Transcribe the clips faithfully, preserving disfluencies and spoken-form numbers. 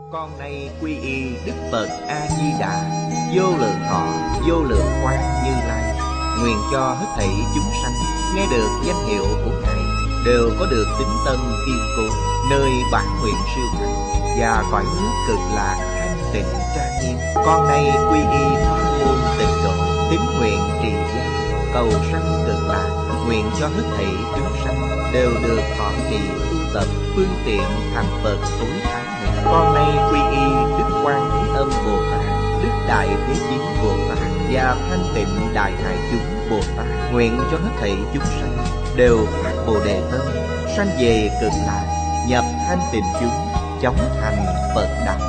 Con nay quy y Đức Phật A-di-đà, vô lượng thọ, vô lượng quang Như Lai. Nguyện cho hết thảy chúng sanh nghe được danh hiệu của Ngài đều có được tín tâm kiên cố, nơi bản nguyện siêu thắng và cõi nước cực lạc thanh tịnh trang nghiêm. Con nay quy y pháp môn tịnh độ, tín nguyện trì danh, cầu sanh cực lạc. Nguyện cho hết thảy chúng sanh đều được thọ trì tu tập phương tiện thành Phật tối thắng nguyện. Con nay quy y Đức Quan Thế Âm Bồ Tát, Đức Đại Thế Chí Bồ Tát và Thanh Tịnh Đại Hải Chúng Bồ Tát. Nguyện cho hết thảy chúng sanh đều phát Bồ Đề tâm, sanh về cực lạc, nhập thanh tịnh chúng, chóng thành Phật đạo.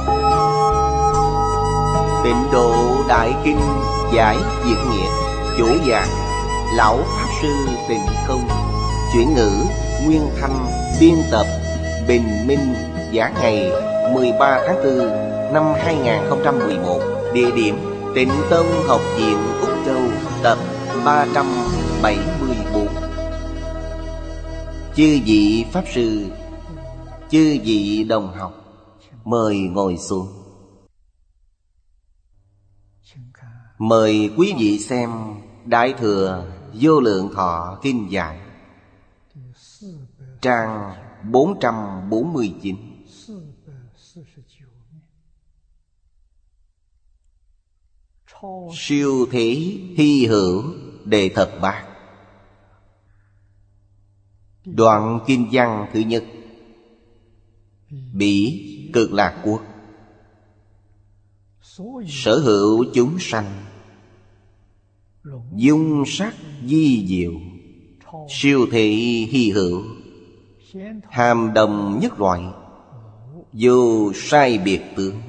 Tịnh Độ Đại Kinh giải Diệu Nghĩa. Chủ giảng Lão Pháp Sư Tịnh Không. Chuyển ngữ Nguyên Thanh. Biên tập Bình Minh. Giảng ngày mười ba tháng tư năm hai nghìn không trăm mười một. Địa điểm Tịnh Tông Học viện Úc Châu. Tập ba trăm bảy mươi bốn. Chư vị Pháp Sư, chư vị đồng học, mời ngồi xuống. Mời quý vị xem Đại Thừa Vô Lượng Thọ Kinh Giải, trang bốn trăm bốn mươi chín. Siêu thế hy hữu đệ thập bát. Đoạn kinh văn thứ nhất. Bỉ Cực Lạc Quốc, sở hữu chúng sanh, dung sắc di diệu, siêu thị hy hữu, hàm đồng nhất loại, vô sai biệt tướng.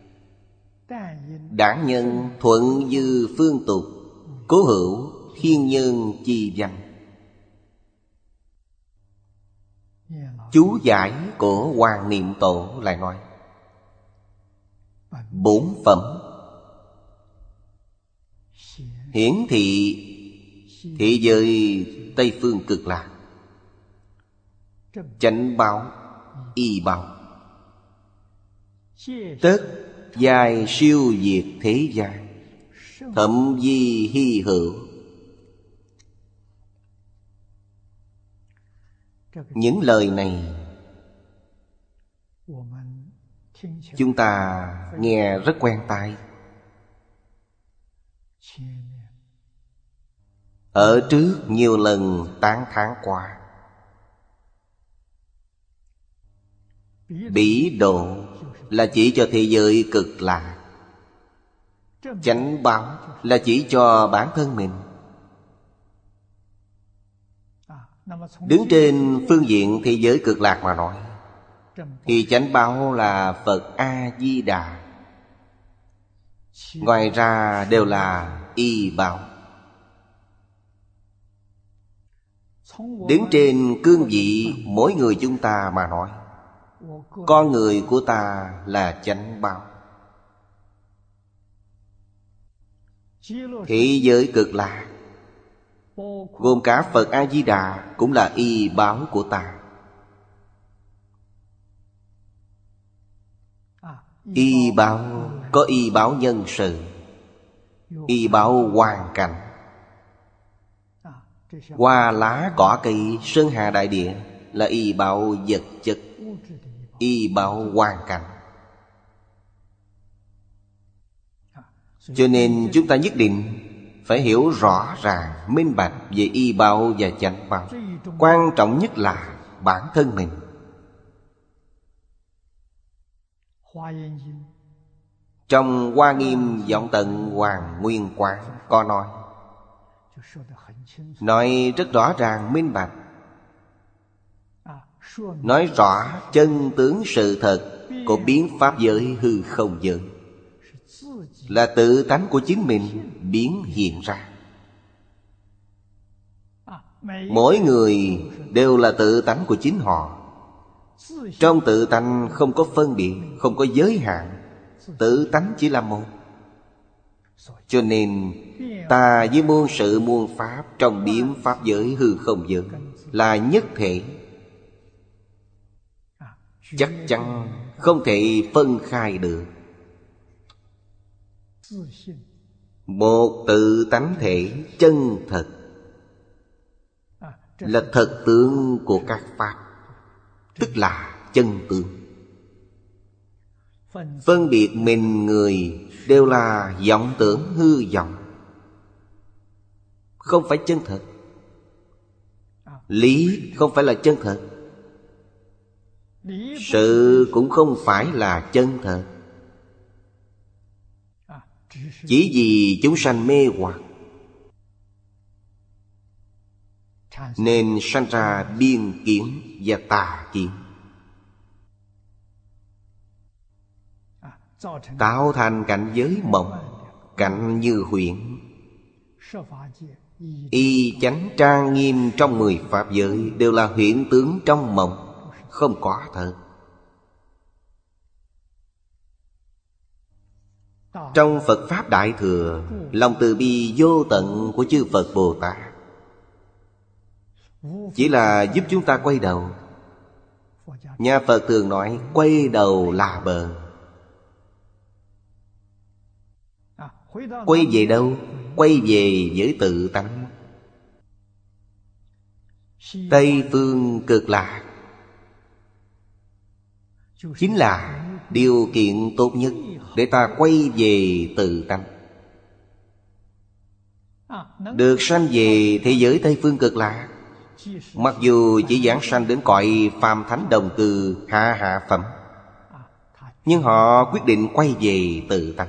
Đảng nhân thuận dư phương tục, cố hữu thiên nhân chi văn. Chú giải của Hoàng Niệm Tổ lại nói: bốn phẩm hiển thị thị giới Tây Phương Cực Lạc, chánh báo, y báo, tất dài siêu diệt thế gian, thậm di hy hữu. Những lời này chúng ta nghe rất quen tai. Ở trước nhiều lần tán thán qua. Bỉ độ là chỉ cho thế giới cực lạc, chánh báo là chỉ cho bản thân mình. Đứng trên phương diện thế giới cực lạc mà nói, thì chánh báo là Phật A-di-đà, ngoài ra đều là y báo. Đứng trên cương vị mỗi người chúng ta mà nói, con người của ta là chánh báo. Thế giới cực lạc gồm cả Phật A-di-đà cũng là y báo của ta. Y báo có y báo nhân sự, y báo hoàn cảnh. Hoa lá cỏ cây sơn hà đại địa là y báo vật chất, y báo hoàn cảnh. Cho nên chúng ta nhất định phải hiểu rõ ràng, minh bạch về y báo và chánh báo. Quan trọng nhất là bản thân mình. Trong Hoa Nghiêm Vọng Tận Hoàng Nguyên Quán có nói, nói rất rõ ràng minh bạch, nói rõ chân tướng sự thật của biến pháp giới hư không giới, là tự tánh của chính mình biến hiện ra. Mỗi người đều là tự tánh của chính họ. Trong tự tánh không có phân biệt, không có giới hạn, tự tánh chỉ là một. Cho nên ta với muôn sự muôn pháp trong biến pháp giới hư không giới là nhất thể. chắc chắn không thể phân khai được. Một tự tánh thể chân thật là thật tướng của các pháp, tức là chân tướng. Phân biệt mình người đều là vọng tưởng hư vọng, không phải chân thật. Lý không phải là chân thật, sự cũng không phải là chân thật. Chỉ vì chúng sanh mê hoặc nên sanh ra biên kiến và tà kiến, tạo thành cảnh giới mộng, cảnh như huyễn. Y chánh trang nghiêm trong mười pháp giới đều là huyễn tướng trong mộng, không có thật. Trong Phật Pháp Đại Thừa, lòng từ bi vô tận của chư Phật Bồ Tát chỉ là giúp chúng ta quay đầu. Nhà Phật thường nói quay đầu là bờ. Quay về đâu? Quay về với tự tánh. Tây phương cực lạc chính là điều kiện tốt nhất để ta quay về tự tánh, được sanh về thế giới Tây phương cực lạc. Mặc dù chỉ giảng sanh đến cõi phàm thánh đồng cư hạ hạ phẩm, nhưng họ quyết định quay về tự tánh.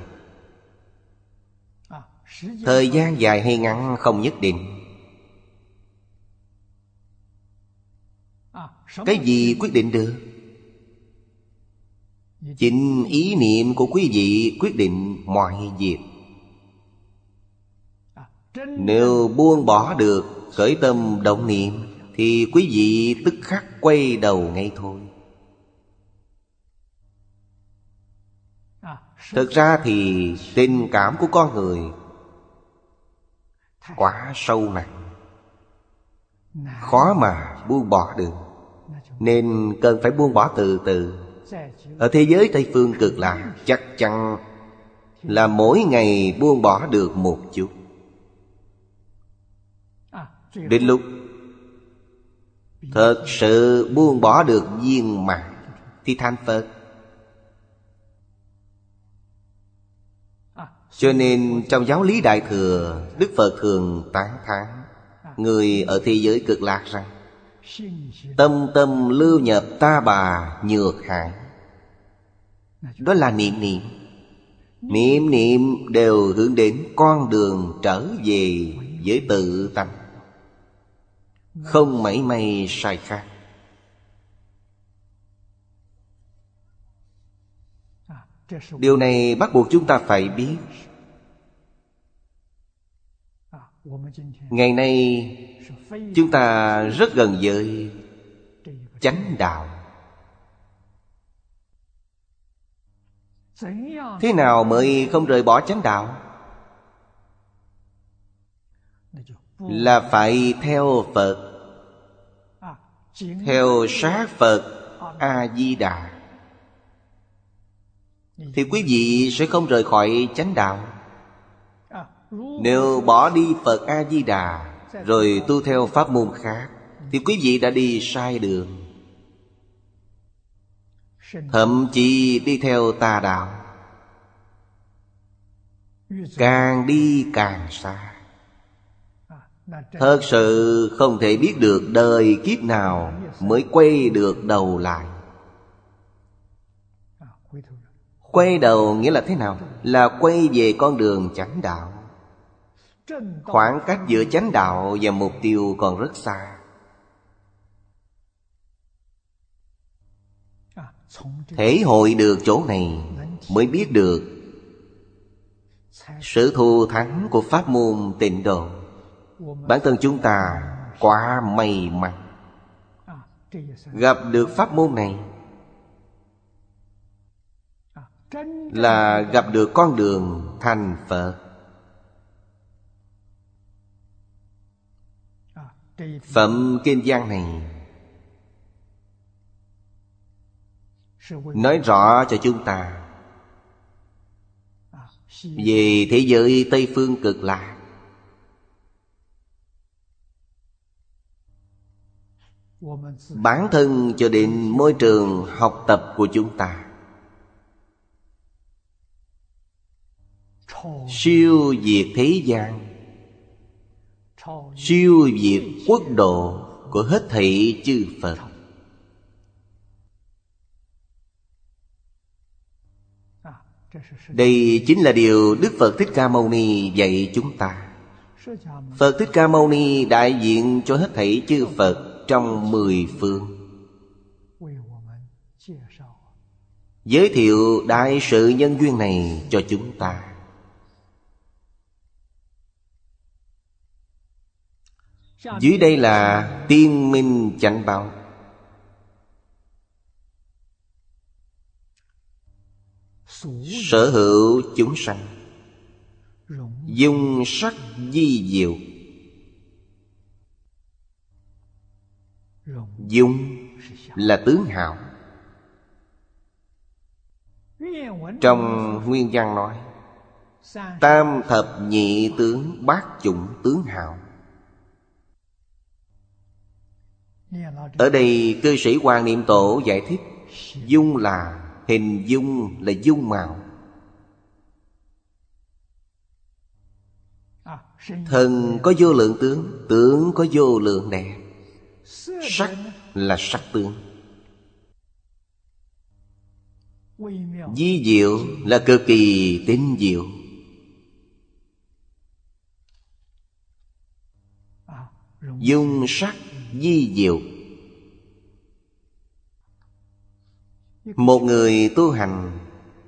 Thời gian dài hay ngắn không nhất định. Cái gì quyết định được? Chính ý niệm của quý vị quyết định mọi việc. Nếu buông bỏ được khởi tâm động niệm thì quý vị tức khắc quay đầu ngay thôi. Thực ra thì tình cảm của con người quá sâu nặng, khó mà buông bỏ được, nên cần phải buông bỏ từ từ. Ở thế giới Tây phương cực lạc chắc chắn là mỗi ngày buông bỏ được một chút. Đến lúc thật sự buông bỏ được viên mãn thì thành Phật. Cho nên trong giáo lý Đại Thừa, Đức Phật thường tán thán người ở thế giới cực lạc rằng tâm tâm lưu nhập ta bà nhược hải. Đó là niệm niệm. Niệm niệm đều hướng đến con đường trở về với tự tánh, không mảy may sai khác. Điều này bắt buộc chúng ta phải biết. Ngày nay chúng ta rất gần với chánh đạo. Thế nào mới không rời bỏ chánh đạo? Là phải theo Phật, theo sát Phật A-di-đà, thì quý vị sẽ không rời khỏi chánh đạo. Nếu bỏ đi Phật A-di-đà rồi tu theo pháp môn khác thì quý vị đã đi sai đường, thậm chí đi theo tà đạo, càng đi càng xa. Thật sự không thể biết được đời kiếp nào mới quay được đầu lại. Quay đầu nghĩa là thế nào? Là quay về con đường chánh đạo. Khoảng cách giữa chánh đạo và mục tiêu còn rất xa. Thể hội được chỗ này mới biết được sự thù thắng của pháp môn Tịnh Độ. Bản thân chúng ta quá may mắn gặp được pháp môn này, là gặp được con đường thành Phật. Phẩm kinh văn này nói rõ cho chúng ta về thế giới Tây Phương Cực Lạc. Bản thân cho đến môi trường học tập của chúng ta siêu diệt thế gian, siêu diệt quốc độ của hết thảy chư Phật. Đây chính là điều Đức Phật Thích Ca Mâu Ni dạy chúng ta. Phật Thích Ca Mâu Ni đại diện cho hết thảy chư Phật trong mười phương, giới thiệu đại sự nhân duyên này cho chúng ta. Dưới đây là tiên minh chánh báo. Sở hữu chúng sanh, dung sắc di diệu. Dung là tướng hảo. Trong nguyên văn nói tam thập nhị tướng bát chủng tướng hảo. Ở đây cư sĩ Hoàng Niệm Tổ giải thích, dung là hình dung, là dung mạo. Thần có vô lượng tướng, tướng có vô lượng đẹp. Sắc là sắc tướng. Di diệu là cực kỳ tinh diệu. Dung sắc di diệu. Một người tu hành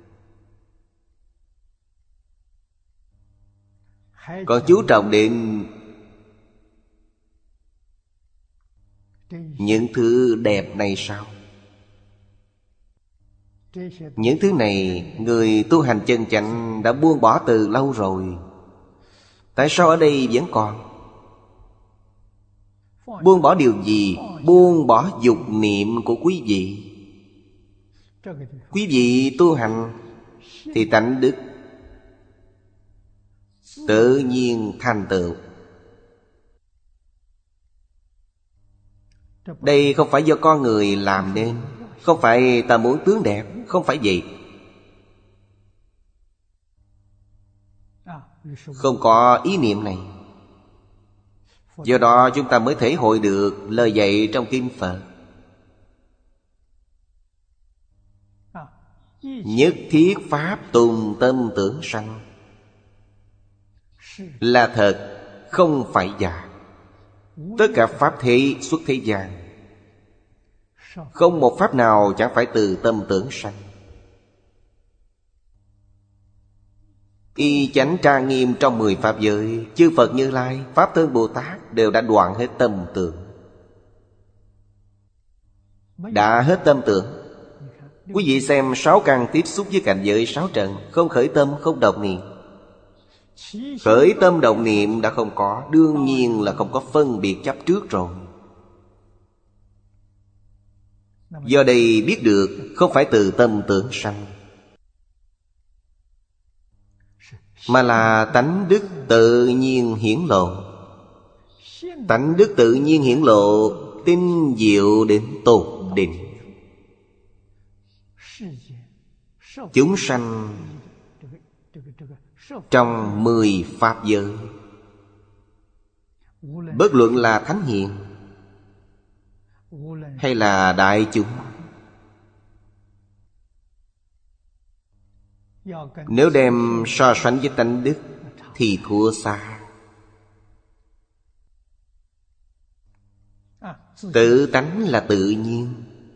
còn chú trọng đến những thứ đẹp này sao? Những thứ này người tu hành chân chánh đã buông bỏ từ lâu rồi. Tại sao ở đây vẫn còn? Buông bỏ điều gì? Buông bỏ dục niệm của quý vị. Quý vị tu hành thì tánh đức tự nhiên thành tựu. Đây không phải do con người làm nên, không phải ta muốn tướng đẹp, không phải vậy. Không có ý niệm này. Do đó chúng ta mới thể hội được lời dạy trong Kinh Phật. Nhất thiết pháp tùng tâm tưởng sanh, là thật, không phải giả. Tất cả pháp thế xuất thế gian, không một pháp nào chẳng phải từ tâm tưởng sanh. Y chánh trang nghiêm trong mười pháp giới, chư Phật Như Lai, Pháp Thân Bồ Tát đều đã đoạn hết tâm tưởng. Đã hết tâm tưởng. Quý vị xem sáu căn tiếp xúc với cảnh giới sáu trần, không khởi tâm, không động niệm. Khởi tâm động niệm đã không có, đương nhiên là không có phân biệt chấp trước rồi. Do đây biết được không phải từ tâm tưởng sanh, mà là tánh đức tự nhiên hiển lộ. Tánh đức tự nhiên hiển lộ, tinh diệu đến tột đỉnh. Chúng sanh trong mười pháp giới, bất luận là thánh hiền hay là đại chúng, nếu đem so sánh với tánh đức thì thua xa. Tự tánh là tự nhiên,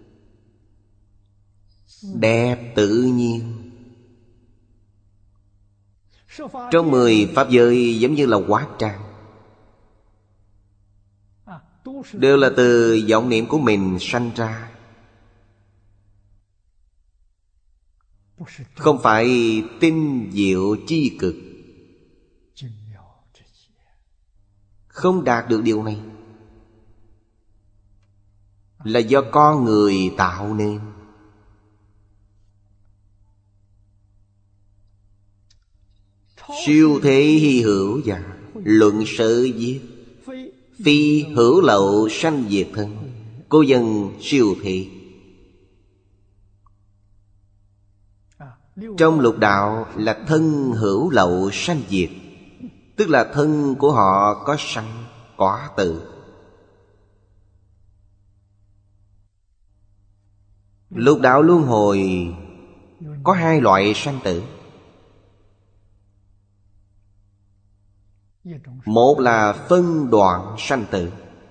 đẹp tự nhiên. Trong mười pháp giới giống như là hóa trang, đều là từ vọng niệm của mình sanh ra, không phải tinh diệu chi cực. Không đạt được điều này là do con người tạo nên. Siêu thế hy hữu giả, luận sự viết. Phi hữu lậu sanh diệt thân, cô dân siêu thế. Trong lục đạo là thân hữu lậu sanh diệt, tức là thân của họ có sanh, có tử. Lục đạo luân hồi có hai loại sanh tử. Một là phân đoạn sanh tử,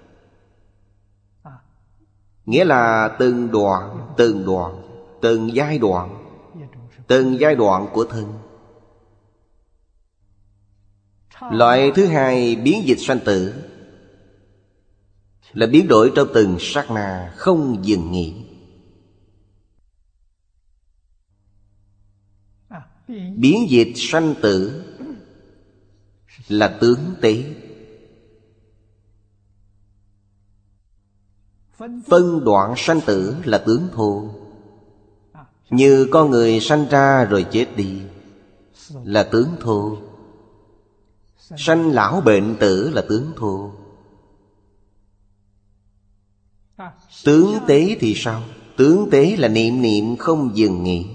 nghĩa là từng đoạn, từng đoạn, từng giai đoạn, từng giai đoạn của thân. Loại thứ hai biến dịch sanh tử, là biến đổi trong từng sát na, không dừng nghỉ. Biến dịch sanh tử là tướng tế. Phân đoạn sanh tử là tướng thô. Như con người sanh ra rồi chết đi là tướng thô. Sanh lão bệnh tử là tướng thô. Tướng tế thì sao? Tướng tế là niệm niệm không dừng nghỉ.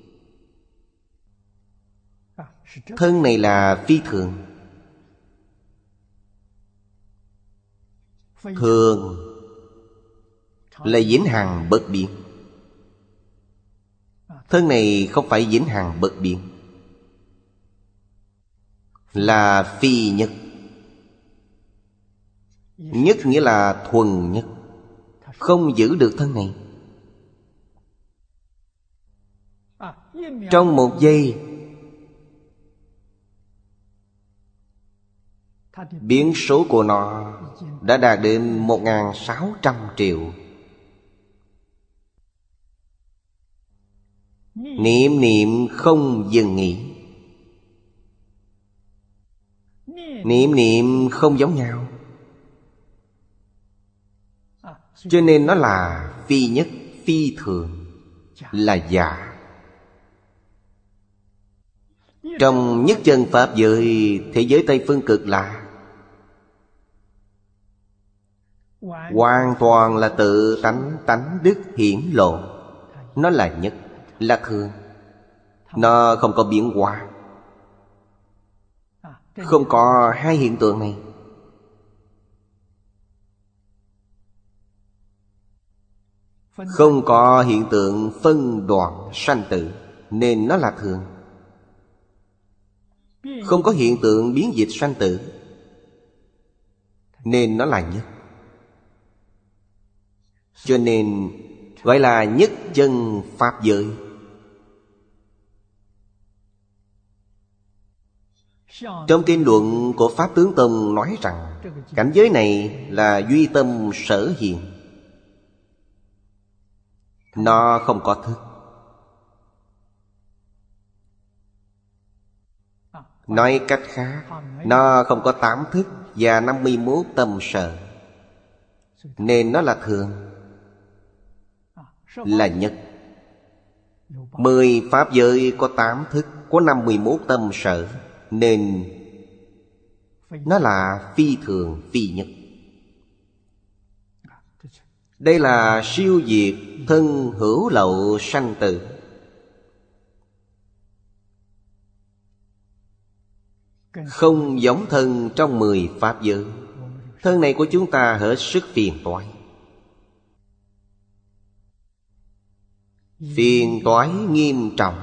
Thân này là phi thường. Thường là vĩnh hằng bất biến. Thân này không phải vĩnh hằng bất biến, là phi nhất. Nhất nghĩa là thuần nhất, không giữ được thân này. Trong một giây, biến số của nó đã đạt đến một nghìn sáu trăm triệu. Niệm niệm không dừng nghỉ. Niệm niệm không giống nhau, cho nên nó là phi nhất, phi thường, là giả. Trong nhất chân pháp giới, thế giới Tây Phương Cực Lạc, hoàn toàn là tự tánh tánh đức hiển lộ. Nó là nhất, là thường. Nó không có biến hóa, không có hai hiện tượng này. Không có hiện tượng phân đoạn sanh tử, nên nó là thường. Không có hiện tượng biến dịch sanh tử, nên nó là nhất. Cho nên gọi là nhất chân pháp giới. Trong kinh luận của Pháp Tướng Tông nói rằng cảnh giới này là duy tâm sở hiện. Nó không có thức. Nói cách khác, nó không có tám thức và năm mươi mốt tâm sở, nên nó là thường, là nhất. Mười pháp giới có tám thức, có năm mươi mốt tâm sở, nên nó là phi thường, phi nhất. Đây là siêu diệt thân hữu lậu sanh tử. Không giống thân trong mười pháp giới. Thân này của chúng ta hết sức phiền toái. Phiền toái nghiêm trọng.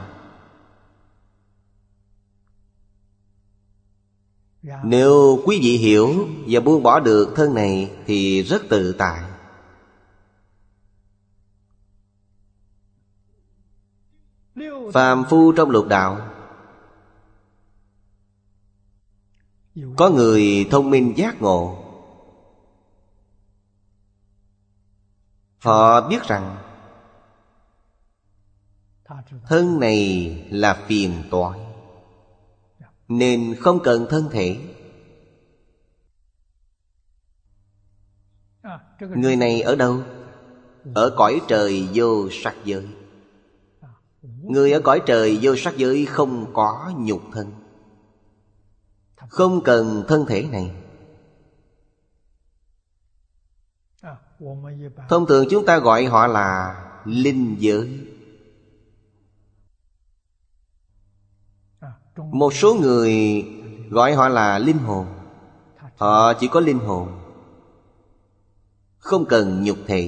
Nếu quý vị hiểu và buông bỏ được thân này thì rất tự tại. Phàm phu trong lục đạo, có người thông minh giác ngộ. Họ biết rằng thân này là phiền toái, nên không cần thân thể. Người này ở đâu? Ở cõi trời vô sắc giới. Người ở cõi trời vô sắc giới không có nhục thân, không cần thân thể này. Thông thường chúng ta gọi họ là linh giới. Một số người gọi họ là linh hồn. Họ chỉ có linh hồn, không cần nhục thể.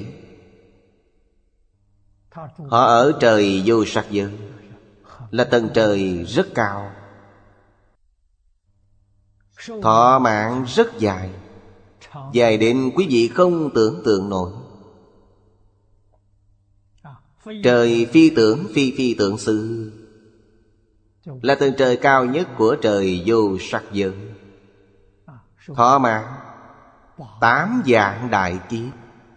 Họ ở trời vô sắc giới, là tầng trời rất cao, thọ mạng rất dài, dài đến quý vị không tưởng tượng nổi. Trời phi tưởng phi phi tượng sư, là tầng trời cao nhất của trời vô sắc giới. Thọ mạng tám vạn đại kiếp.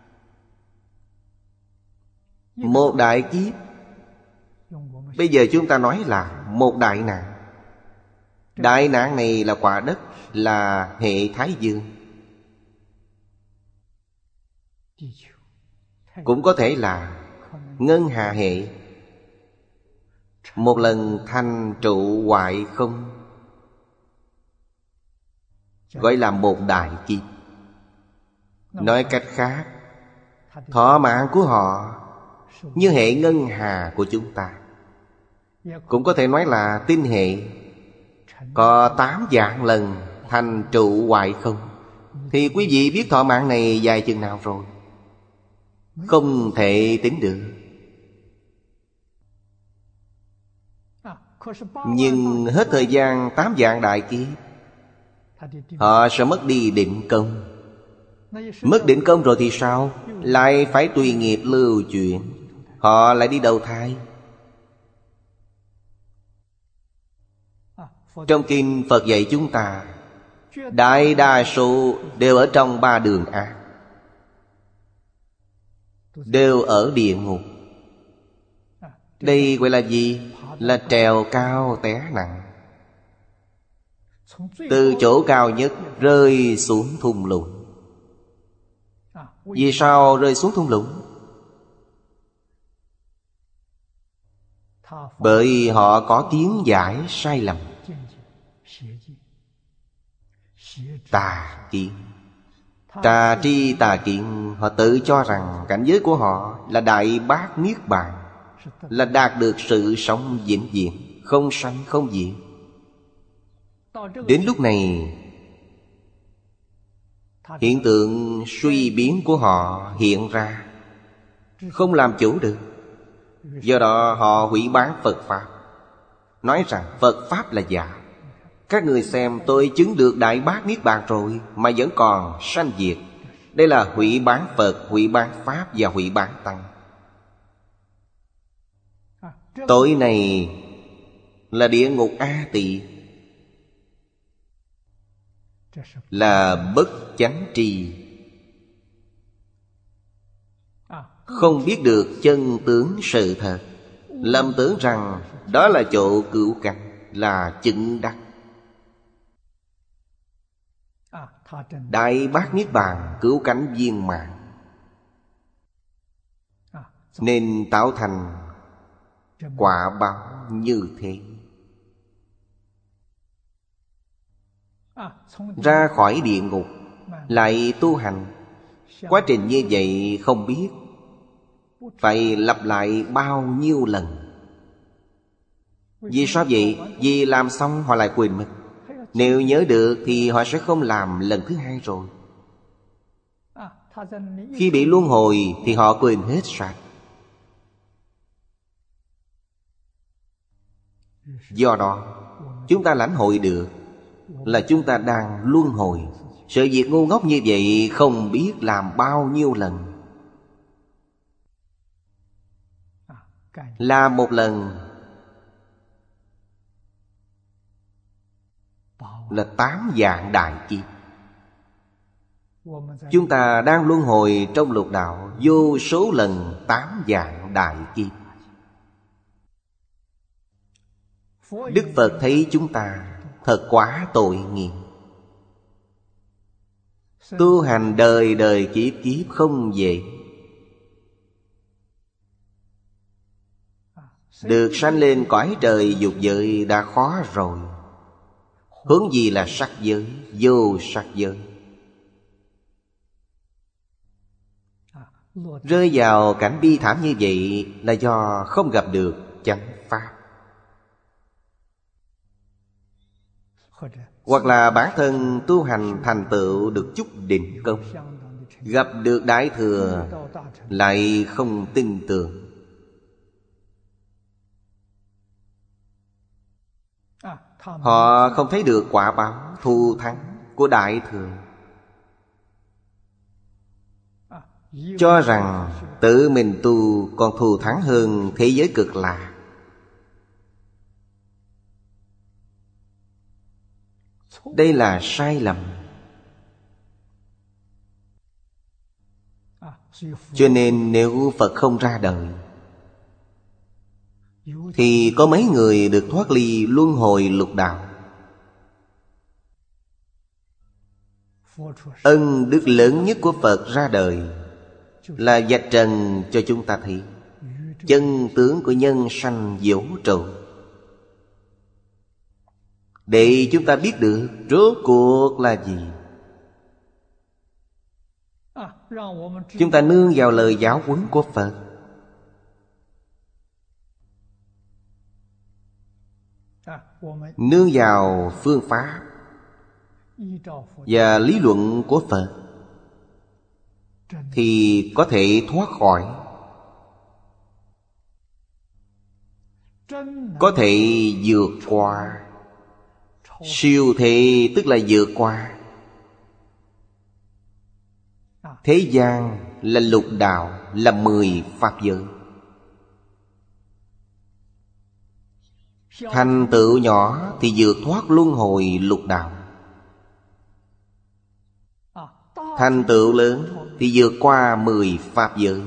Một đại kiếp, bây giờ chúng ta nói là một đại nạn. Đại nạn này là quả đất, là hệ Thái Dương. Cũng có thể là ngân hà hệ. Một lần thành trụ hoại không, gọi là một đại kiếp. Nói cách khác, thọ mạng của họ như hệ ngân hà của chúng ta. Cũng có thể nói là tinh hệ. Có tám vạn lần thành trụ hoại không, thì quý vị biết thọ mạng này dài chừng nào rồi? Không thể tính được. Nhưng hết thời gian tám vạn đại kiếp, họ sẽ mất đi định công. Mất định công rồi thì sao? Lại phải tùy nghiệp lưu chuyển. Họ lại đi đầu thai. Trong kinh Phật dạy chúng ta, đại đa số đều ở trong ba đường ác, đều ở địa ngục. Đây gọi là gì? Là trèo cao té nặng, từ chỗ cao nhất rơi xuống thung lũng. Vì sao rơi xuống thung lũng? Bởi họ có tiếng giải sai lầm, tà kiến. Tà tri tà kiến. Họ tự cho rằng cảnh giới của họ là đại bát niết bàn, là đạt được sự sống vĩnh viễn, không sanh không diệt. Đến lúc này, hiện tượng suy biến của họ hiện ra, không làm chủ được. Do đó họ hủy bán Phật Pháp, nói rằng Phật Pháp là giả. Các người xem, tôi chứng được đại bát niết bàn rồi mà vẫn còn sanh diệt. Đây là hủy bán Phật, hủy bán Pháp và hủy bán Tăng. Tội này là địa ngục A Tỳ, là bất chánh tri, không biết được chân tướng sự thật, lầm tưởng rằng đó là chỗ cứu cánh, là chứng đắc. Đại bát niết bàn cứu cánh viên mãn, nên tạo thành quả báo như thế. Ra khỏi địa ngục lại tu hành. Quá trình như vậy không biết phải lặp lại bao nhiêu lần. Vì sao vậy? Vì làm xong họ lại quên mất. Nếu nhớ được thì họ sẽ không làm lần thứ hai rồi. Khi bị luân hồi thì họ quên hết sạch. Do đó chúng ta lãnh hội được là chúng ta đang luân hồi. Sự việc ngu ngốc như vậy không biết làm bao nhiêu lần. Làm một lần là tám vạn đại kiếp. Chúng ta đang luân hồi trong lục đạo vô số lần tám vạn đại kiếp. Đức Phật thấy chúng ta thật quá tội nghiệp. Tu hành đời đời kiếp kiếp không dễ. Được sanh lên cõi trời dục giới đã khó rồi, Huống gì là sắc giới, vô sắc giới. Rơi vào cảnh bi thảm như vậy là do không gặp được chánh pháp, hoặc là bản thân tu hành thành tựu được chút định công, gặp được Đại Thừa lại không tin tưởng. Họ không thấy được quả báo thù thắng của Đại Thừa, cho rằng tự mình tu còn thù thắng hơn thế giới Cực Lạc. Đây là sai lầm. Cho nên nếu Phật không ra đời thì có mấy người được thoát ly luân hồi lục đạo. Ân đức lớn nhất của Phật ra đời là vạch trần cho chúng ta thấy chân tướng của nhân sanh vũ trụ, để chúng ta biết được rốt cuộc là gì. Chúng ta nương vào lời giáo huấn của Phật, nương vào phương pháp và lý luận của Phật thì có thể thoát khỏi, có thể vượt qua. Siêu thế tức là vượt qua. Thế gian là lục đạo, là mười pháp giới. Thành tựu nhỏ thì vượt thoát luân hồi lục đạo, thành tựu lớn thì vượt qua mười pháp giới.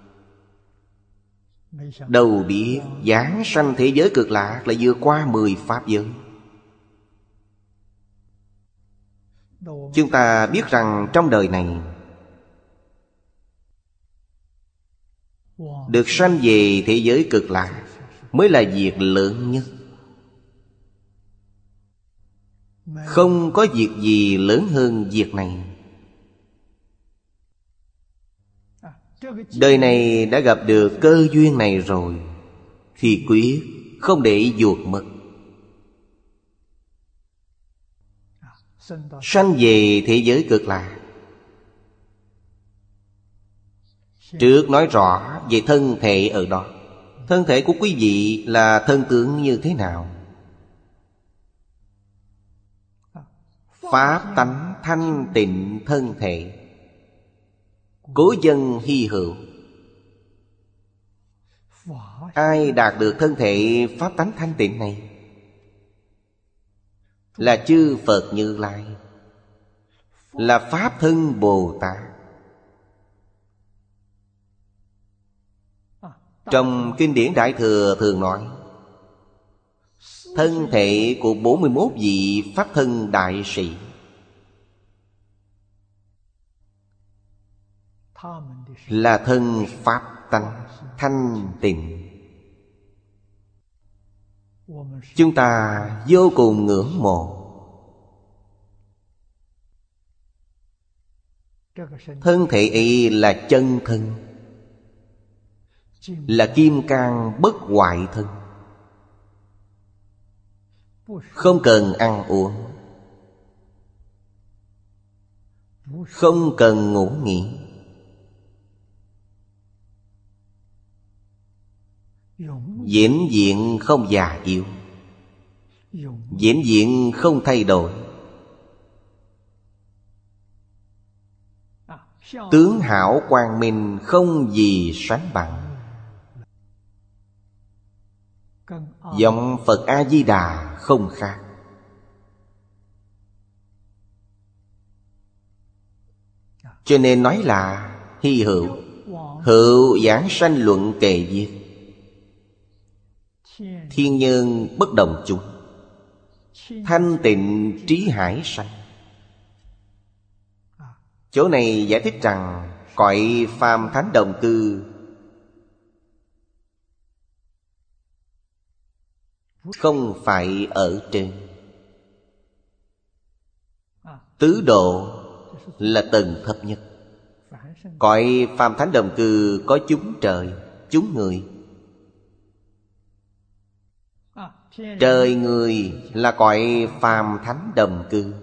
Đâu biết giảng sanh thế giới Cực Lạc là vượt qua mười pháp giới. Chúng ta biết rằng trong đời này được sanh về thế giới Cực Lạc mới là việc lớn nhất. Không có việc gì lớn hơn việc này. Đời này đã gặp được cơ duyên này rồi thì quyết không để vụt mất. Sanh về thế giới Cực Lạc, trước nói rõ về thân thể ở đó. Thân thể của quý vị là thân tướng như thế nào? Pháp tánh thanh tịnh thân thể, cố dân hy hữu. Ai đạt được thân thể pháp tánh thanh tịnh này là chư Phật Như Lai, là Pháp Thân Bồ Tát. Trong kinh điển Đại Thừa thường nói thân thể của bốn mươi mốt vị Pháp Thân Đại Sĩ, là thân Pháp tánh thanh tịnh. Chúng ta vô cùng ngưỡng mộ. Thân thể ấy là chân thân, là kim cang bất hoại thân, không cần ăn uống, không cần ngủ nghỉ, vĩnh viễn không già yếu, vĩnh viễn không thay đổi. Tướng hảo quang minh không gì sánh bằng. Giọng Phật A-di-đà không khác. Cho nên nói là hy hữu. Hữu giảng sanh luận kệ viết, thiên nhân bất đồng chúng, thanh tịnh trí hải sanh. Chỗ này giải thích rằng cõi phàm thánh đồng cư không phải ở trên, Tứ độ là tầng thấp nhất. Cõi phàm thánh đồng cư có chúng trời, chúng người. Trời người là cõi phàm thánh đồng cư.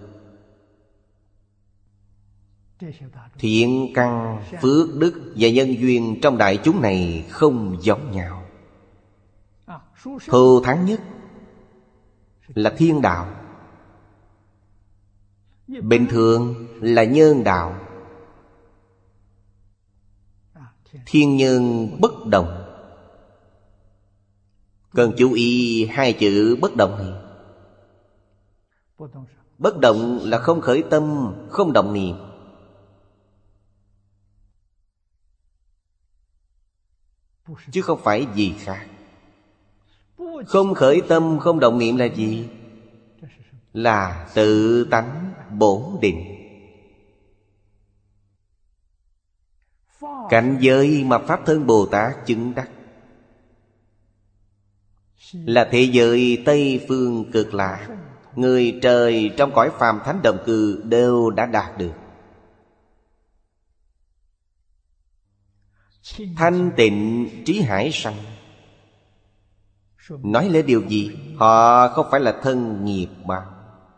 Thiện căn, phước đức và nhân duyên trong đại chúng này không giống nhau. Thù thắng nhất là thiên đạo, bình thường là nhân đạo. Thiên nhân bất động. Cần chú ý hai chữ bất động này. Bất động là không khởi tâm, không động niệm. Chứ không phải gì khác. Không khởi tâm, không động niệm là gì? Là tự tánh bổn định. Cảnh giới mà Pháp Thân Bồ Tát chứng đắc là thế giới Tây Phương Cực Lạc. Người trời trong cõi phàm thánh đồng cư đều đã đạt được. Thanh tịnh trí hải sanh. Nói lên điều gì? Họ không phải là thân nghiệp báo.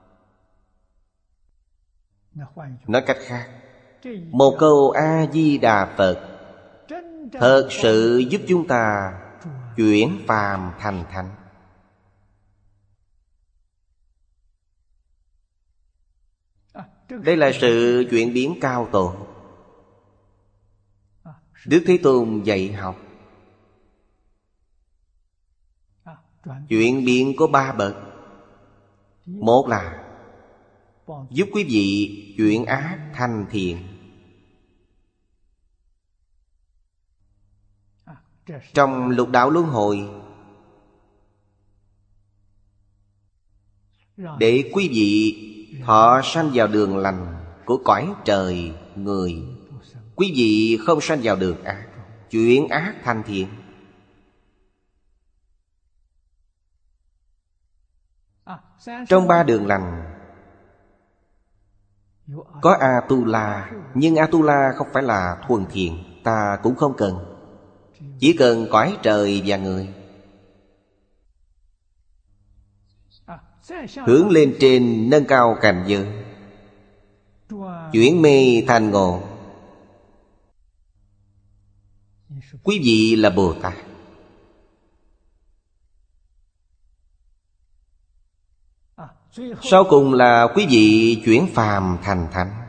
Nói cách khác, một câu A-di-đà Phật thật sự giúp chúng ta chuyển phàm thành thánh. Đây là sự chuyển biến cao tổ. Đức Thế Tôn dạy học. Chuyển biến có ba bậc. Một là giúp quý vị chuyển ác thành thiện. Trong lục đạo luân hồi, để quý vị thọ sanh vào đường lành của cõi trời người. Quý vị không sanh vào đường ác, chuyển ác thành thiện. Trong ba đường lành có A-tu-la. Nhưng A-tu-la không phải là thuần thiện. Ta cũng không cần. Chỉ cần cõi trời và người. Hướng lên trên nâng cao cảnh giới, chuyển mê thành ngộ. Quý vị là Bồ Tát. Sau cùng là quý vị chuyển phàm thành thánh.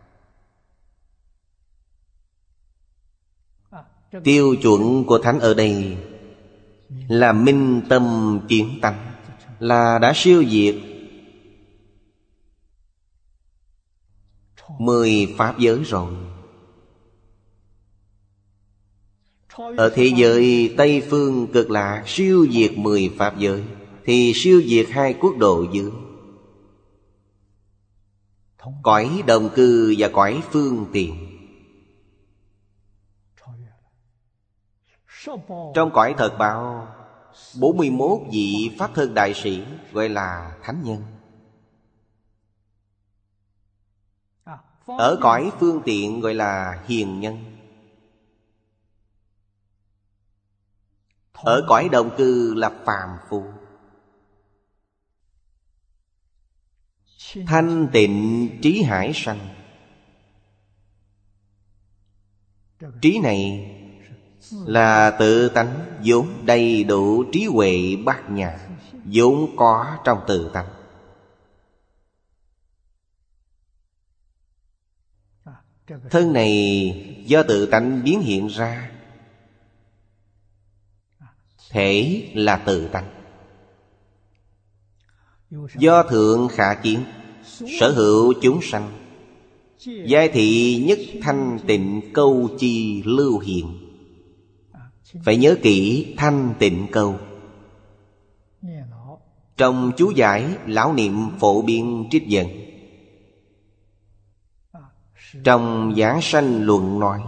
Tiêu chuẩn của thánh ở đây là minh tâm kiến tánh, là đã siêu diệt mười pháp giới rồi. Ở thế giới Tây Phương Cực Lạc siêu diệt mười pháp giới, thì siêu diệt hai quốc độ dưới, cõi đồng cư và cõi phương tiện. Trong cõi thật báo, bốn mươi mốt vị Pháp Thân Đại Sĩ gọi là Thánh Nhân. Ở cõi phương tiện gọi là Hiền Nhân. Ở cõi đồng cư là phàm phu. Thanh tịnh trí hải sanh. Trí này là tự tánh vốn đầy đủ trí huệ bát nhã, vốn có trong tự tánh. Thân này do tự tánh biến hiện ra. Thể là tự tánh. Do thượng khả kiến, sở hữu chúng sanh, giai thị nhất thanh tịnh câu chi lưu hiện. Phải nhớ kỹ thanh tịnh câu. Trong chú giải lão niệm phổ biên trích dẫn. Trong Giảng Sanh Luận nói,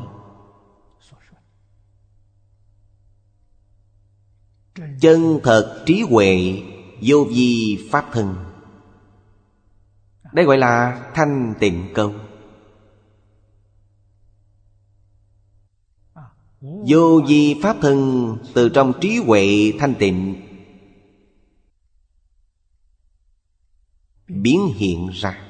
chân thật trí huệ vô vi pháp thân. Đây gọi là thanh tịnh câu. Vô vi pháp thân từ trong trí huệ thanh tịnh biến hiện ra,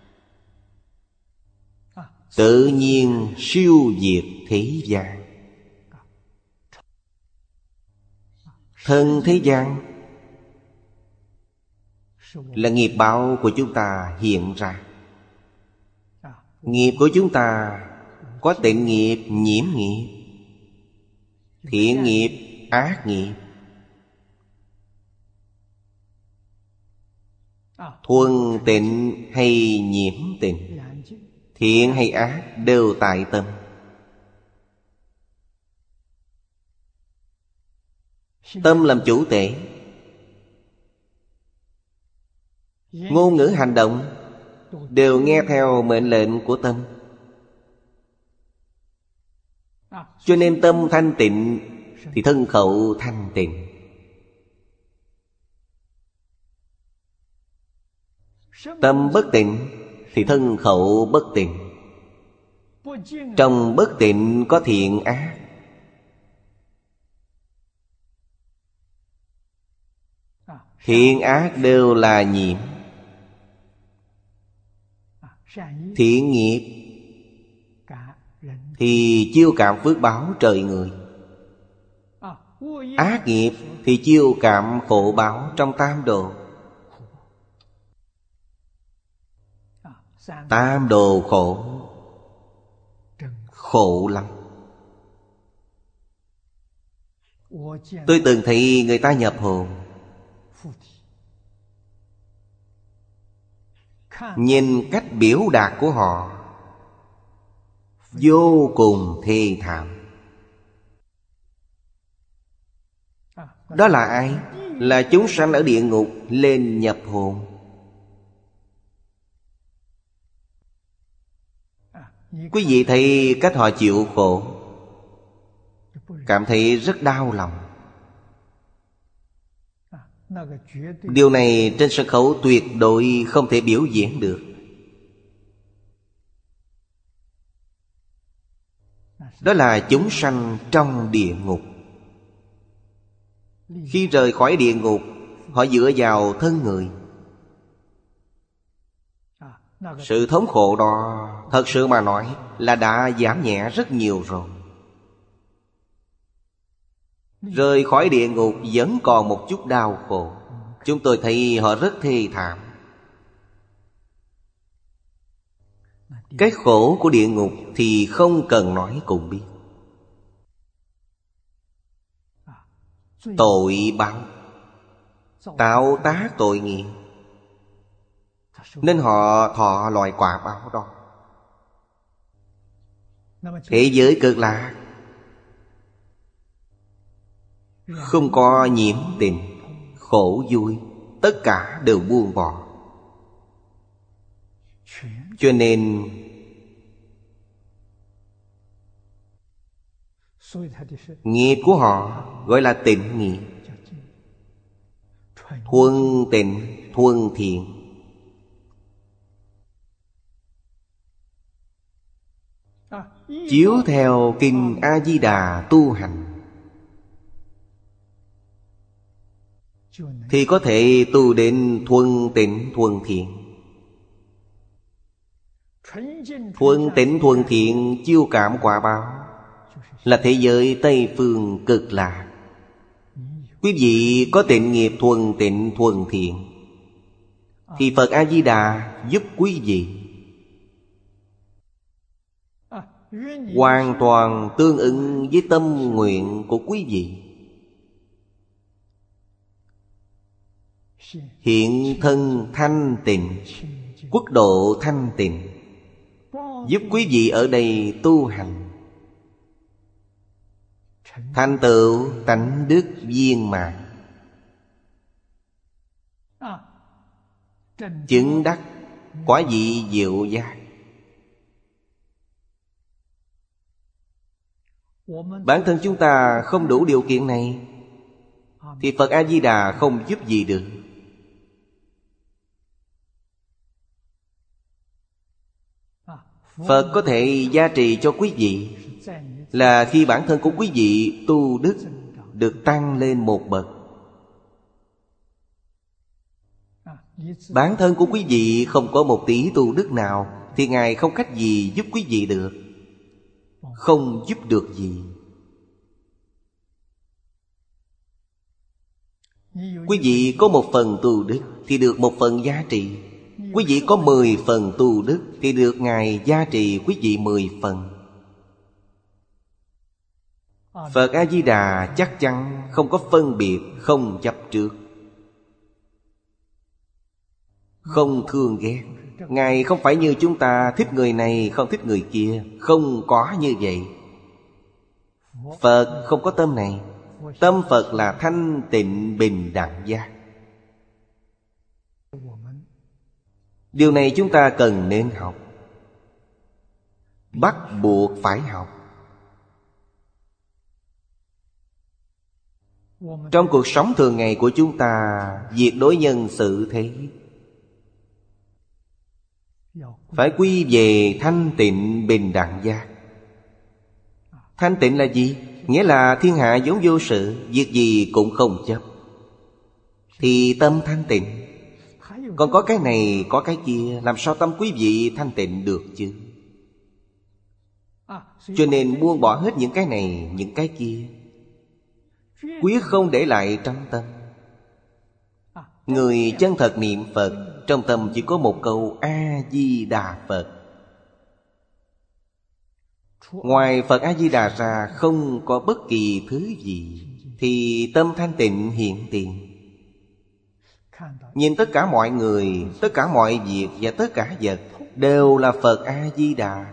tự nhiên siêu diệt thế gian. Thân thế gian là nghiệp báo của chúng ta hiện ra. Nghiệp của chúng ta có tịnh nghiệp, nhiễm nghiệp, thiện nghiệp, ác nghiệp. Thuần tịnh hay nhiễm tịnh, thiện hay ác đều tại tâm. Tâm làm chủ tể. Ngôn ngữ hành động đều nghe theo mệnh lệnh của tâm. Cho nên tâm thanh tịnh thì thân khẩu thanh tịnh. Tâm bất tịnh thì thân khẩu bất tịnh. Trong bất tịnh có thiện ác. Thiện ác đều là nhiễm. Thiện nghiệp thì chiêu cảm phước báo trời người. Ác nghiệp thì chiêu cảm khổ báo trong tam đồ. Tam đồ khổ, khổ lắm. Tôi từng thấy người ta nhập hồn, nhìn cách biểu đạt của họ vô cùng thê thảm. Đó là ai? Là chúng sanh ở địa ngục lên nhập hồn. Quý vị thấy cách họ chịu khổ, cảm thấy rất đau lòng. Điều này trên sân khấu tuyệt đối không thể biểu diễn được. Đó là chúng sanh trong địa ngục. Khi rời khỏi địa ngục, họ dựa vào thân người. Sự thống khổ đó thật sự mà nói là đã giảm nhẹ rất nhiều rồi. Rời khỏi địa ngục vẫn còn một chút đau khổ. Chúng tôi thấy họ rất thê thảm. Cái khổ của địa ngục thì không cần nói cũng biết. Tội báo, tạo tác tội nghiệp, nên họ thọ loại quả báo đó. Thế giới cực lạc không có nhiễm tình, khổ vui, tất cả đều buông bỏ. Cho nên nghiệp của họ gọi là tịnh nghiệp. Thuần tịnh, thuần thiện. Chiếu theo Kinh A-di-đà tu hành thì có thể tu đến thuần tịnh thuần thiện. Thuần tịnh thuần thiện chiêu cảm quả báo là thế giới Tây Phương cực lạc. Quý vị có tịnh nghiệp thuần tịnh thuần thiện thì Phật A-di-đà giúp quý vị hoàn toàn tương ứng với tâm nguyện của quý vị. Hiện thân thanh tịnh, quốc độ thanh tịnh, giúp quý vị ở đây tu hành, thành tựu tánh đức viên mãn, chứng đắc quả vị diệu giác. Bản thân chúng ta không đủ điều kiện này thì Phật A-di-đà không giúp gì được. Phật có thể gia trì cho quý vị là khi bản thân của quý vị tu đức được tăng lên một bậc. Bản thân của quý vị không có một tí tu đức nào thì Ngài không cách gì giúp quý vị được. Không giúp được gì. Quý vị có một phần tu đức thì được một phần giá trị. Quý vị có mười phần tu đức thì được Ngài gia trì quý vị mười phần. Phật A-di-đà chắc chắn không có phân biệt, không chấp trước, không thương ghét. Ngài không phải như chúng ta thích người này không thích người kia. Không có như vậy. Phật không có tâm này. Tâm Phật là thanh tịnh bình đẳng giác. Điều này chúng ta cần nên học, bắt buộc phải học. Trong cuộc sống thường ngày của chúng ta, việc đối nhân xử thế phải quy về thanh tịnh bình đẳng giác. Thanh tịnh là gì? Nghĩa là thiên hạ vốn vô sự, việc gì cũng không chấp, thì tâm thanh tịnh. Còn có cái này, có cái kia, làm sao tâm quý vị thanh tịnh được chứ? Cho nên buông bỏ hết những cái này, những cái kia, quyết không để lại trong tâm. Người chân thật niệm Phật, trong tâm chỉ có một câu A-di-đà Phật. Ngoài Phật A-di-đà ra không có bất kỳ thứ gì, thì tâm thanh tịnh hiện tiền. Nhìn tất cả mọi người, tất cả mọi việc và tất cả vật đều là Phật A-di-đà.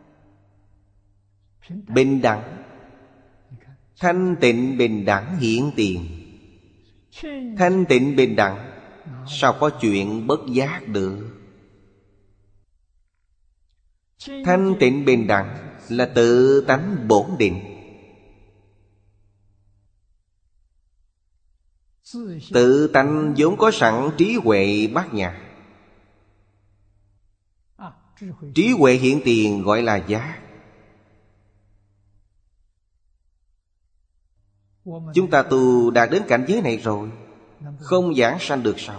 Bình đẳng, thanh tịnh bình đẳng hiện tiền. Thanh tịnh bình đẳng, sao có chuyện bất giác được? Thanh tịnh bình đẳng là tự tánh bổn định. Tự tánh vốn có sẵn trí huệ bát nhã. Trí huệ hiện tiền gọi là giác. Chúng ta tu đạt đến cảnh giới này rồi, không giảng sanh được sao?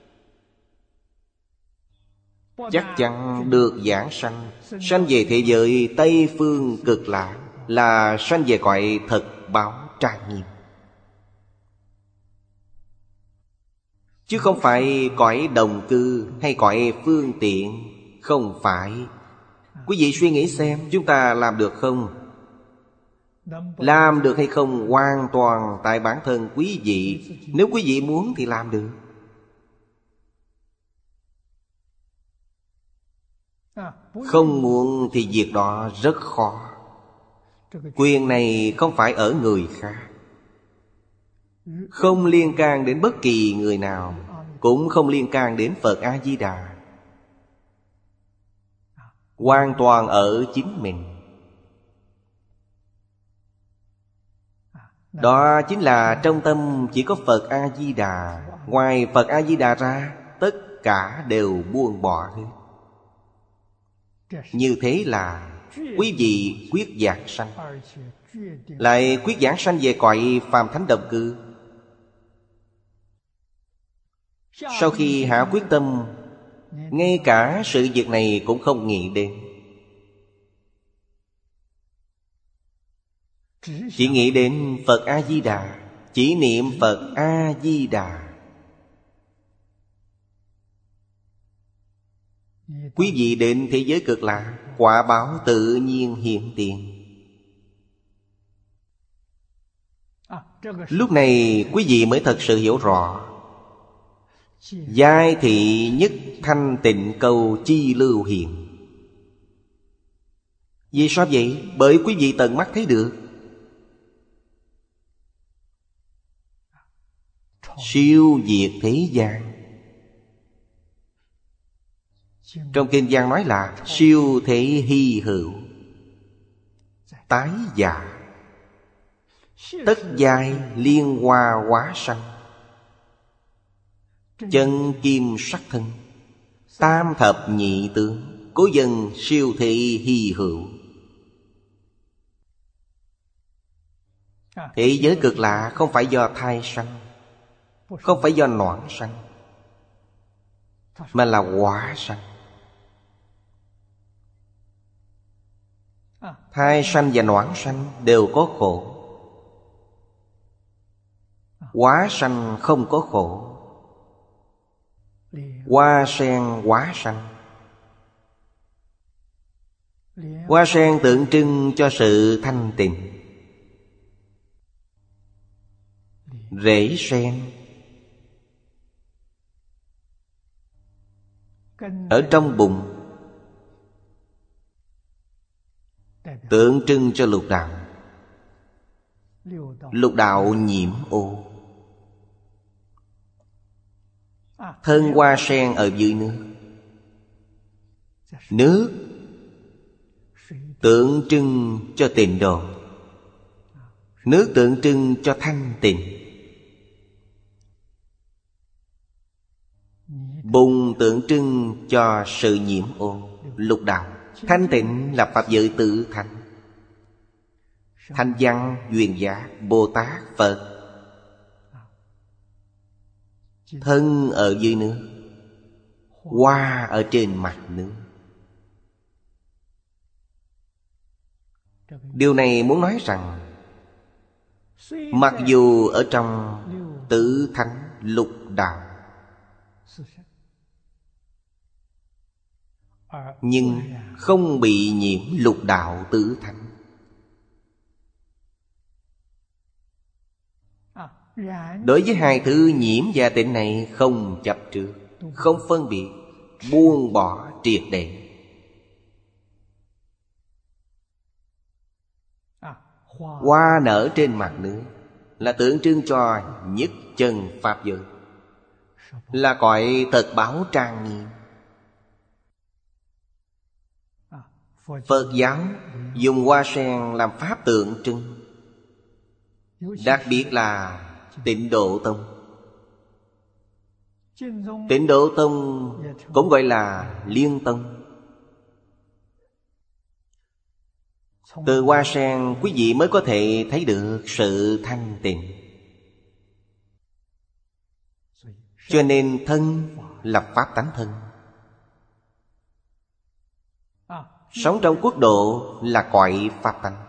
Chắc chắn được giảng sanh. Sanh về thế giới Tây Phương Cực Lạc, là sanh về cõi thật báo trang nghiêm, chứ không phải cõi đồng cư hay cõi phương tiện. Không phải. Quý vị suy nghĩ xem, chúng ta làm được không? Làm được hay không hoàn toàn tại bản thân quý vị. Nếu quý vị muốn thì làm được. Không muốn thì việc đó rất khó. Quyền này không phải ở người khác, không liên can đến bất kỳ người nào, cũng không liên can đến Phật A-di-đà. Hoàn toàn ở chính mình. Đó chính là trong tâm chỉ có Phật A-di-đà. Ngoài Phật A-di-đà ra, tất cả đều buông bỏ hết. Như thế là quý vị quyết giảng sanh, lại quyết giảng sanh về cõi phàm thánh đồng cư. Sau khi hạ quyết tâm, ngay cả sự việc này cũng không nghĩ đến, chỉ nghĩ đến Phật A-di-đà, chỉ niệm Phật A-di-đà. Quý vị đến thế giới cực lạc, quả báo tự nhiên hiện tiền. Lúc này quý vị mới thật sự hiểu rõ giai thị nhất thanh tịnh câu chi lưu hiện. Vì sao vậy? Bởi quý vị tận mắt thấy được. Siêu diệt thế gian. Trong kinh Giang nói là siêu thế hy hữu, tái giả, tất giai liên hoa hóa sanh, chân kim sắc thân, tam thập nhị tướng. Cố dân siêu thị hy hữu. Thế giới cực lạ không phải do thai sanh, không phải do noãn sanh, mà là quả sanh. Thai sanh và noãn sanh đều có khổ. Quả sanh không có khổ. Hoa sen quả sanh. Hoa sen tượng trưng cho sự thanh tịnh. Rễ sen ở trong bụng tượng trưng cho lục đạo. Lục đạo nhiễm ô. Thân hoa sen ở dưới nước. Nước tượng trưng cho tịnh độ. Nước tượng trưng cho thanh tịnh. Bùn tượng trưng cho sự nhiễm ô. Lục đạo. Thanh tịnh là pháp giới tự thành. Thanh văn, duyên giác, Bồ Tát, Phật. Thân ở dưới nước, hoa ở trên mặt nước. Điều này muốn nói rằng mặc dù ở trong tự thánh lục đạo, nhưng không bị nhiễm lục đạo tự thánh. Đối với hai thứ nhiễm và tịnh này không chấp trước, không phân biệt, buông bỏ triệt để. Hoa nở trên mặt nước là tượng trưng cho nhất chân pháp giới, là cõi thật báo trang nghiêm. Phật giáo dùng hoa sen làm pháp tượng trưng, đặc biệt là Tịnh Độ Tông. Tịnh Độ Tông cũng gọi là Liên Tông. Từ hoa sen quý vị mới có thể thấy được sự thanh tịnh. Cho nên thân là pháp tánh thân. Sống trong quốc độ là cõi pháp tánh.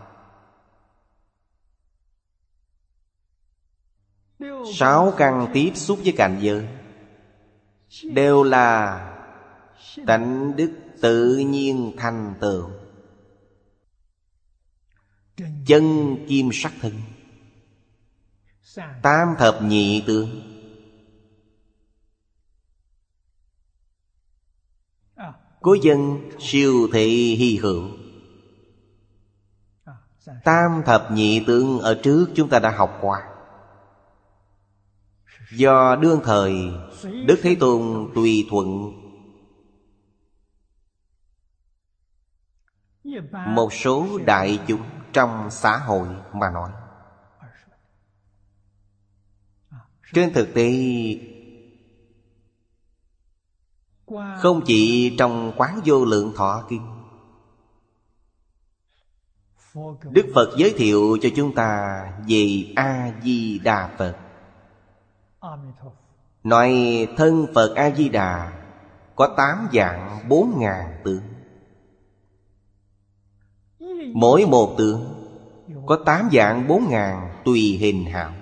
Sáu căn tiếp xúc với cảnh giới đều là tánh đức tự nhiên thành tựu. Chân kim sắc thân, tam thập nhị tướng. Cố dân siêu thị hy hữu. Tam thập nhị tướng ở trước chúng ta đã học qua. Do đương thời Đức Thế Tôn tùy thuận một số đại chúng trong xã hội mà nói. Trên thực tế, không chỉ trong Quán Vô Lượng Thọ Kinh, Đức Phật giới thiệu cho chúng ta về A-di-đà Phật. Nói thân Phật A-di-đà có tám vạn bốn ngàn tướng. Mỗi một tướng có tám vạn bốn ngàn tùy hình hảo.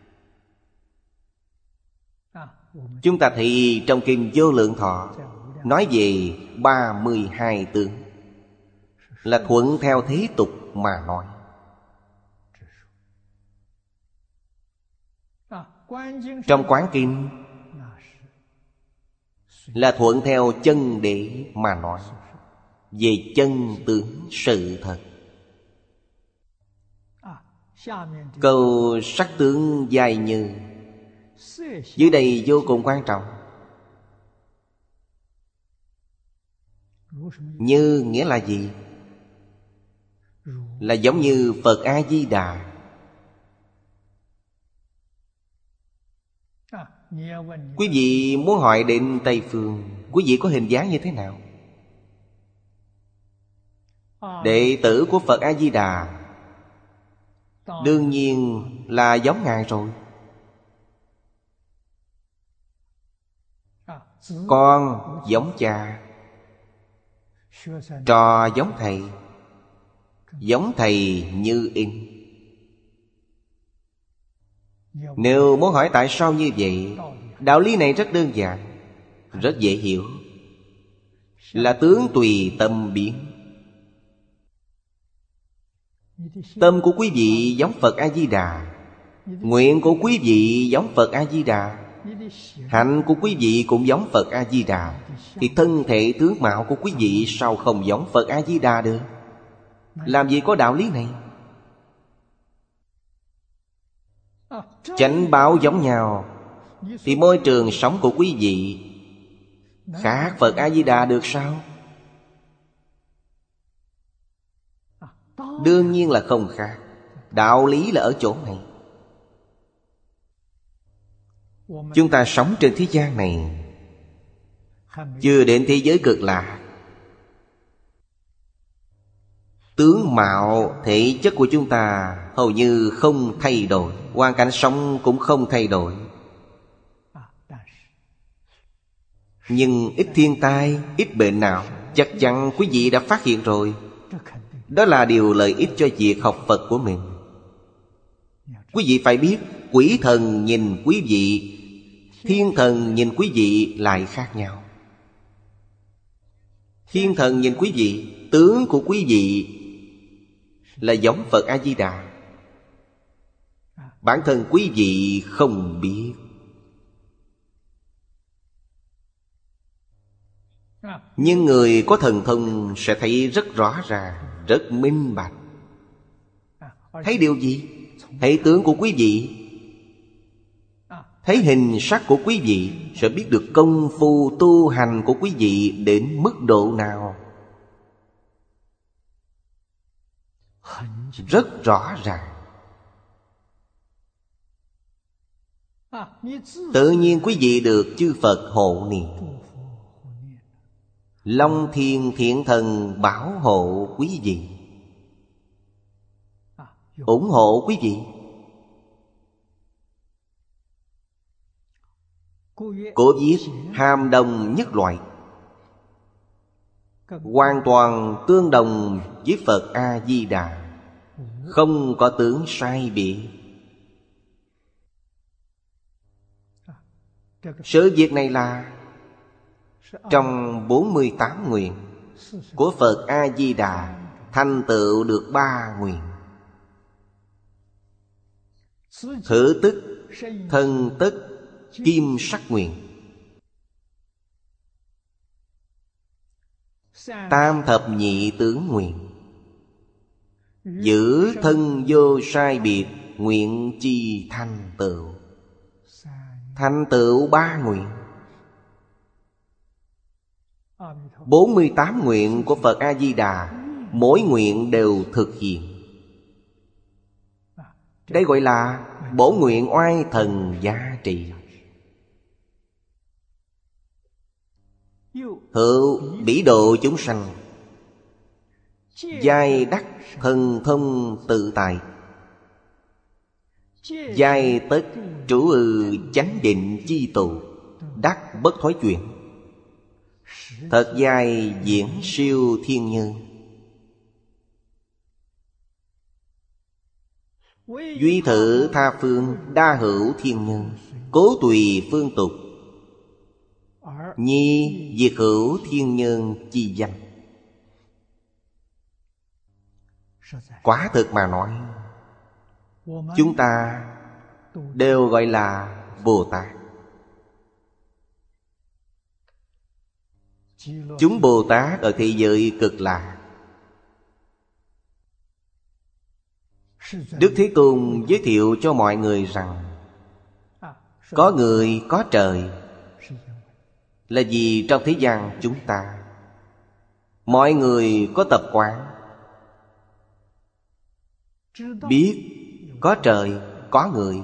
Chúng ta thấy trong Kinh Vô Lượng Thọ nói về ba mươi hai tướng, là thuận theo thế tục mà nói. Trong Quán Kinh là thuận theo chân đế mà nói, về chân tướng sự thật. Câu sắc tướng dài như dưới đây vô cùng quan trọng. Như nghĩa là gì? Là giống như Phật A-di-đà. Quý vị muốn hỏi đến Tây Phương, quý vị có hình dáng như thế nào? Đệ tử của Phật A-di-đà đương nhiên là giống Ngài rồi. Con giống cha, trò giống thầy, giống thầy như in. Nếu muốn hỏi tại sao như vậy, đạo lý này rất đơn giản, rất dễ hiểu. Là tướng tùy tâm biến. Tâm của quý vị giống Phật A-di-đà, nguyện của quý vị giống Phật A-di-đà, hạnh của quý vị cũng giống Phật A-di-đà, thì thân thể tướng mạo của quý vị sao không giống Phật A-di-đà được? Làm gì có đạo lý này? Chánh báo giống nhau thì môi trường sống của quý vị khác Phật A-di-đà được sao? Đương nhiên là không khác. Đạo lý là ở chỗ này. Chúng ta sống trên thế gian này, chưa đến thế giới cực lạc. Tướng mạo, thể chất của chúng ta hầu như không thay đổi, hoàn cảnh sống cũng không thay đổi. Nhưng ít thiên tai, ít bệnh nào, chắc chắn quý vị đã phát hiện rồi. Đó là điều lợi ích cho việc học Phật của mình. Quý vị phải biết, quỷ thần nhìn quý vị, thiên thần nhìn quý vị lại khác nhau. Thiên thần nhìn quý vị, tướng của quý vị là giống Phật A-di-đà. Bản thân quý vị không biết. Nhưng người có thần thông sẽ thấy rất rõ ràng, rất minh bạch. Thấy điều gì? Thấy tướng của quý vị, thấy hình sắc của quý vị, sẽ biết được công phu tu hành của quý vị đến mức độ nào. Rất rõ ràng. Tự nhiên quý vị được chư Phật hộ niệm. Long thiên thiện thần bảo hộ quý vị, ủng hộ quý vị. Cổ viết hàm đồng nhất loại, hoàn toàn tương đồng với Phật A-di-đà, không có tướng sai biệt. Sự việc này là trong bốn mươi tám nguyện của Phật A-di-đà thành tựu được ba nguyện: thử tức, thân tức, kim sắc nguyện. Tam thập nhị tướng nguyện, giữ thân vô sai biệt, nguyện chi thành tựu. Thành tựu ba nguyện. Bốn mươi tám nguyện của Phật A-di-đà, mỗi nguyện đều thực hiện. Đây gọi là bổ nguyện oai thần giá trị. Hữu bỉ độ chúng sanh, giai đắc thần thông tự tại, giai tất trú ư chánh định chi tụ, đắc bất thối chuyển, thật giai diễn siêu thiên nhân. Duy thử tha phương đa hữu thiên nhân, cố tùy phương tục, nhi diệt hữu thiên nhân chi danh. Quả thực mà nói, chúng ta đều gọi là Bồ Tát. Chúng Bồ Tát ở thế giới cực lạc, Đức Thế Tôn giới thiệu cho mọi người rằng có người có trời là vì trong thế gian chúng ta mọi người có tập quán biết có trời có người.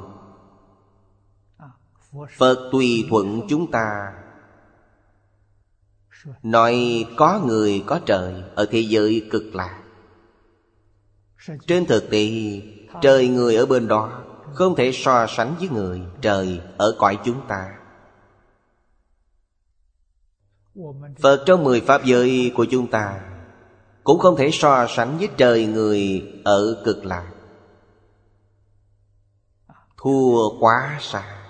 Phật tùy thuận chúng ta nói có người có trời ở thế giới cực lạc. Trên thực tế, trời người ở bên đó không thể so sánh với người trời ở cõi chúng ta. Phật trong mười pháp giới của chúng ta cũng không thể so sánh với trời người ở Cực Lạc. Thua quá xa.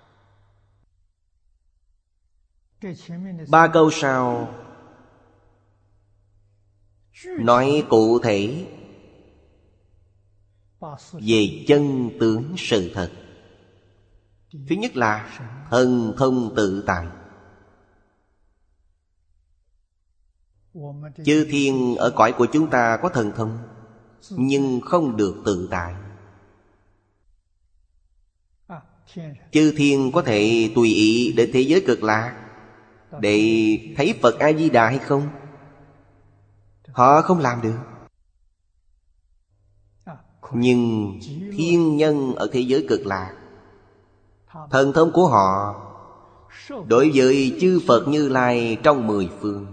Ba câu sau nói cụ thể về chân tướng sự thật. Thứ nhất là thần thông tự tại. Chư thiên ở cõi của chúng ta có thần thông, nhưng không được tự tại. Chư thiên có thể tùy ý đến thế giới Cực Lạc để thấy Phật A-di-đà hay không? Họ không làm được. Nhưng thiên nhân ở thế giới Cực Lạc, thần thông của họ đối với chư Phật Như Lai trong mười phương,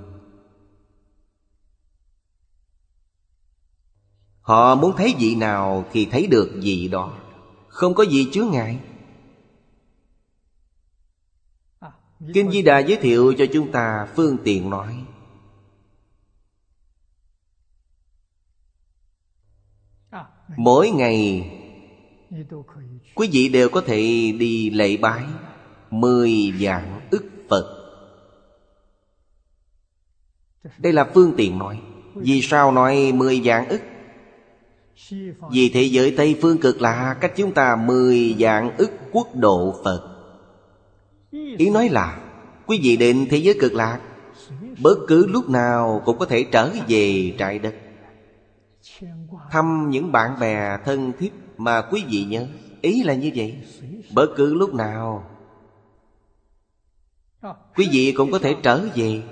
họ muốn thấy vị nào thì thấy được vị đó, không có gì chướng ngại. Kinh Di Đà giới thiệu cho chúng ta phương tiện nói. Mỗi ngày quý vị đều có thể đi lễ bái mười vạn ức Phật. Đây là phương tiện nói. Vì sao nói mười vạn ức? Vì thế giới Tây Phương Cực Lạc cách chúng ta mười vạn ức quốc độ Phật. Ý nói là quý vị đến thế giới Cực Lạc, bất cứ lúc nào cũng có thể trở về trái đất, thăm những bạn bè thân thiết mà quý vị nhớ. Ý là như vậy. Bất cứ lúc nào quý vị cũng có thể trở về.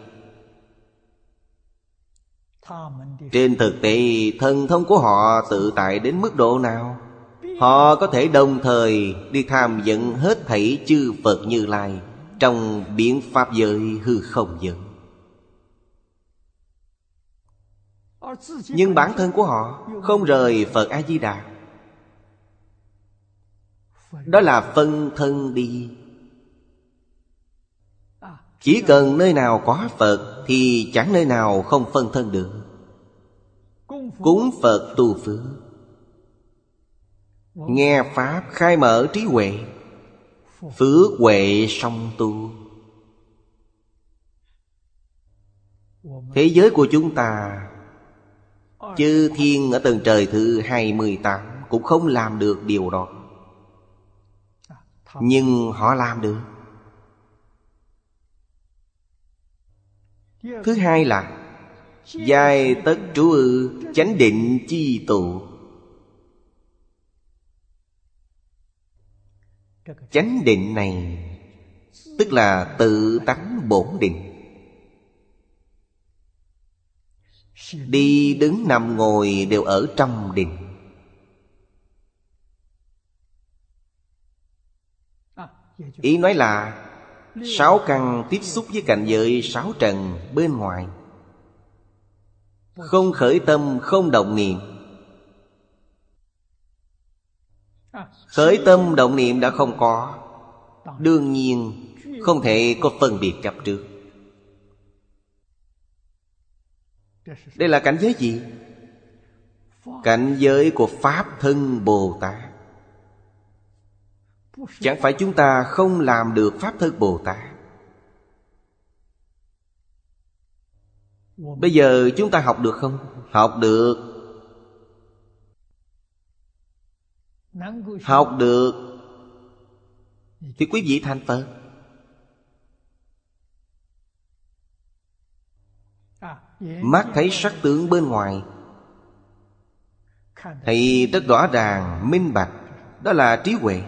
Trên thực tế, thần thông của họ tự tại đến mức độ nào? Họ có thể đồng thời đi tham dẫn hết thảy chư Phật Như Lai trong biến pháp giới hư không giới. Nhưng bản thân của họ không rời Phật A-di-đà. Đó là phân thân đi. Chỉ cần nơi nào có Phật thì chẳng nơi nào không phân thân được. Cúng Phật tu phước, nghe Pháp khai mở trí huệ, phước huệ song tu. Thế giới của chúng ta, chư thiên ở tầng trời thứ hai mươi tám cũng không làm được điều đó. Nhưng họ làm được. Thứ hai là giai tất trú ư chánh định chi tụ. Chánh định này tức là tự tánh bổn định. Đi đứng nằm ngồi đều ở trong định. Ý nói là sáu căn tiếp xúc với cảnh giới sáu trần bên ngoài, không khởi tâm, không động niệm. Khởi tâm động niệm đã không có, đương nhiên không thể có phân biệt chấp trước. Đây là cảnh giới gì? Cảnh giới của Pháp Thân Bồ Tát. Chẳng phải chúng ta không làm được Pháp Thân Bồ Tát. Bây giờ chúng ta học được không? Học được. Học được thì quý vị thành Phật. Mắt thấy sắc tướng bên ngoài, thấy rất rõ ràng, minh bạch. Đó là trí huệ.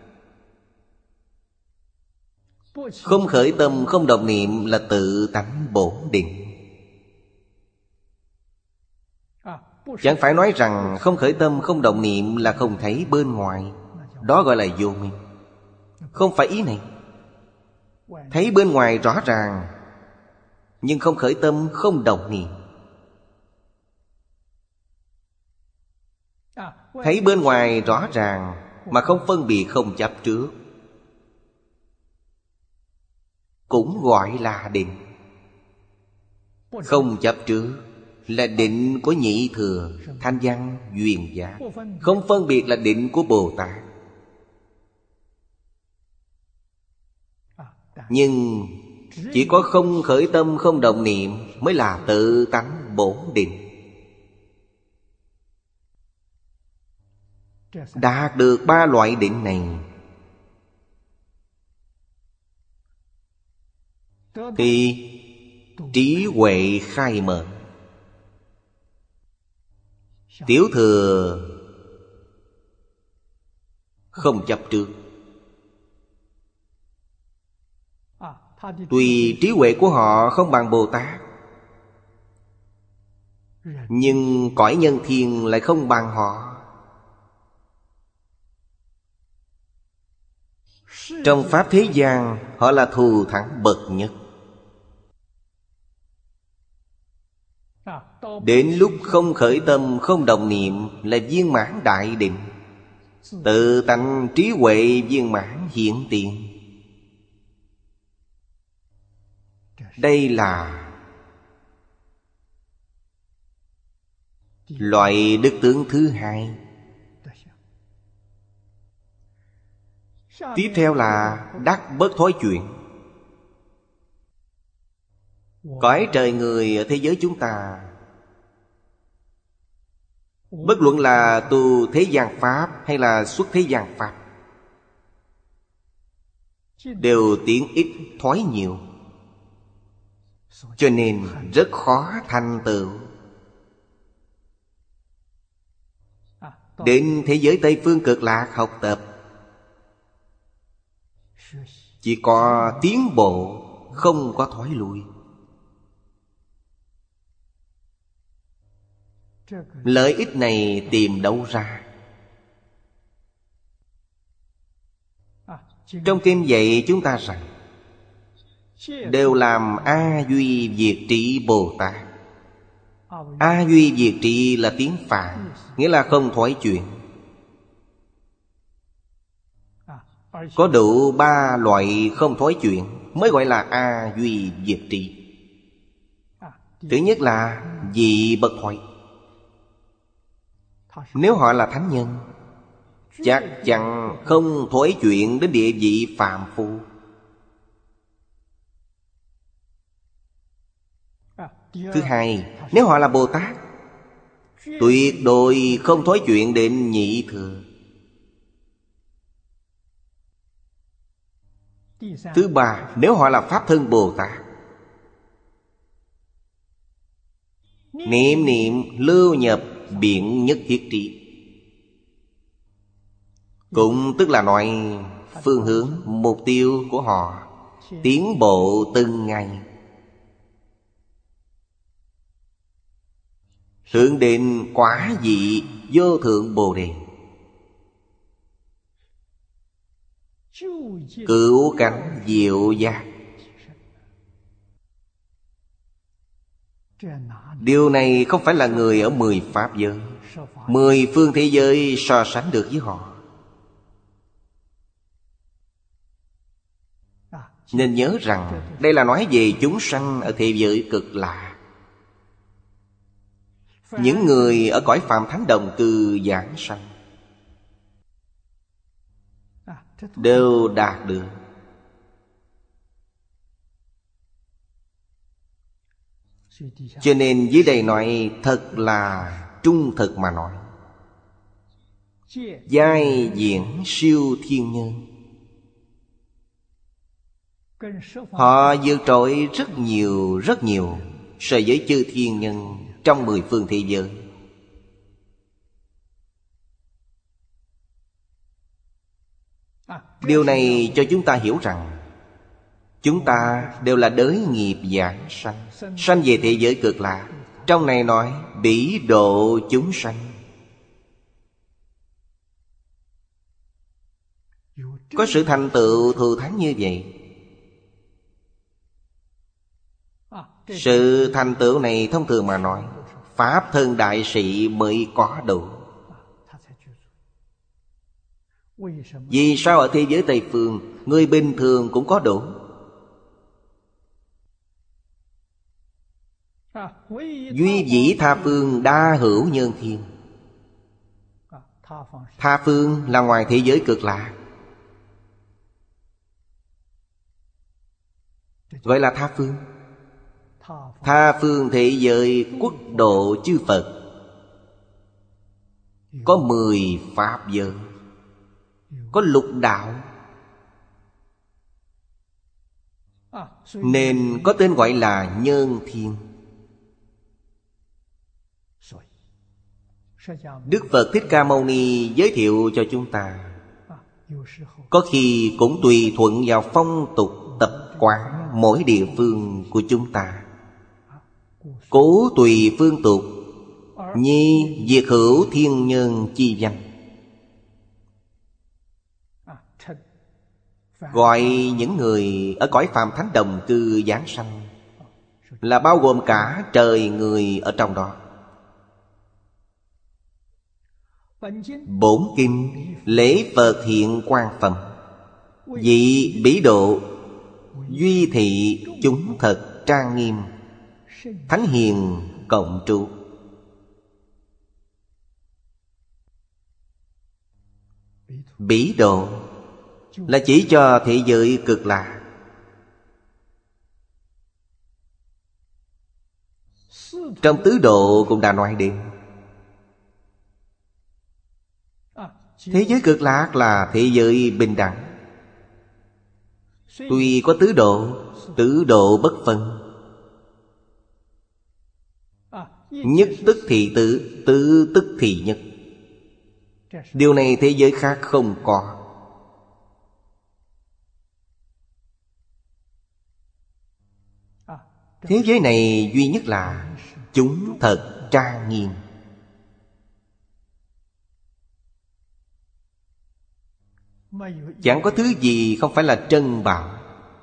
Không khởi tâm, không động niệm là tự tánh bổn định. Chẳng phải nói rằng không khởi tâm, không động niệm là không thấy bên ngoài. Đó gọi là vô minh. Không phải ý này. Thấy bên ngoài rõ ràng, nhưng không khởi tâm, không động niệm. Thấy bên ngoài rõ ràng mà không phân biệt, không chấp trước, cũng gọi là định. Không chấp trước là định của Nhị Thừa, Thanh Văn, Duyên Giác. Không phân biệt là định của Bồ Tát. Nhưng chỉ có không khởi tâm, không động niệm mới là tự tánh bổn định. Đạt được ba loại định này thì trí huệ khai mở. Tiểu thừa không chấp trước. Tuy trí huệ của họ không bằng Bồ Tát, nhưng cõi nhân thiên lại không bằng họ. Trong pháp thế gian, họ là thù thắng bậc nhất. Đến lúc không khởi tâm, không động niệm là viên mãn đại định. Tự tánh trí huệ viên mãn hiện tiền. Đây là loại đức tướng thứ hai. Tiếp theo là đắc bất thối chuyển. Cõi trời người ở thế giới chúng ta, bất luận là tu thế gian pháp hay là xuất thế gian pháp, đều tiến ít thoái nhiều, cho nên rất khó thành tựu. Đến thế giới Tây Phương Cực Lạc học tập, chỉ có tiến bộ, không có thoái lui. Lợi ích này tìm đâu ra? Trong kinh dạy chúng ta rằng đều làm A Duy Diệt Trị Bồ Tát. A Duy Diệt Trị là tiếng Phạn, nghĩa là không thoái chuyển. Có đủ ba loại không thoái chuyển mới gọi là A Duy Diệt Trị. Thứ nhất là dị bất thoái. Nếu họ là thánh nhân, chắc chắn không thoái chuyển đến địa vị phàm phu. Thứ hai, nếu họ là Bồ Tát, tuyệt đối không thoái chuyển đến Nhị Thừa. Thứ ba, nếu họ là Pháp Thân Bồ Tát, niệm niệm lưu nhập biện nhất thiết trị, cũng tức là nói phương hướng, mục tiêu của họ tiến bộ từng ngày, hướng đến quả vị vô thượng Bồ Đề, cứu cánh diệu giác. Điều này không phải là người ở mười pháp giới, mười phương thế giới so sánh được với họ. Nên nhớ rằng đây là nói về chúng sanh ở thế giới cực lạc. Những người ở cõi Phạm Thánh Đồng Cư giảng sanh đều đạt được. Cho nên dưới đây nói thật là trung thực mà nói, giai diễn siêu thiên nhân, họ vượt trội rất nhiều rất nhiều so với chư thiên nhân trong mười phương thế giới. Điều này cho chúng ta hiểu rằng chúng ta đều là đới nghiệp giảng sanh, sanh về thế giới cực lạc. Trong này nói bỉ độ chúng sanh. Có sự thành tựu thù thắng như vậy. Sự thành tựu này thông thường mà nói, Pháp thân đại sĩ mới có đủ. Vì sao ở thế giới Tây Phương người bình thường cũng có độ? Duy dĩ tha phương đa hữu nhân thiên. Tha phương là ngoài thế giới Cực Lạc, gọi là tha phương. Tha phương thế giới quốc độ chư Phật có mười pháp giới, có lục đạo, nên có tên gọi là nhân thiên. Đức Phật Thích Ca Mâu Ni giới thiệu cho chúng ta, có khi cũng tùy thuận vào phong tục tập quán mỗi địa phương của chúng ta. Cố tùy phương tục, nhi diệt hữu thiên nhân chi danh. Gọi những người ở cõi phàm thánh đồng cư giáng sanh, là bao gồm cả trời người ở trong đó. Bổn kinh lễ Phật hiện quang phẩm, vị bỉ độ, duy thị chúng thật trang nghiêm, thánh hiền cộng trụ. Bỉ độ là chỉ cho thế giới Cực Lạc. Trong tứ độ cũng đã nói đến, thế giới Cực Lạc là thế giới bình đẳng. Tuy có tứ độ, tứ độ bất phân. Nhất tức thị tứ, tứ tức thị nhất. Điều này thế giới khác không có. Thế giới này duy nhất là chúng thật trang nghiêm. Chẳng có thứ gì không phải là trân bảo.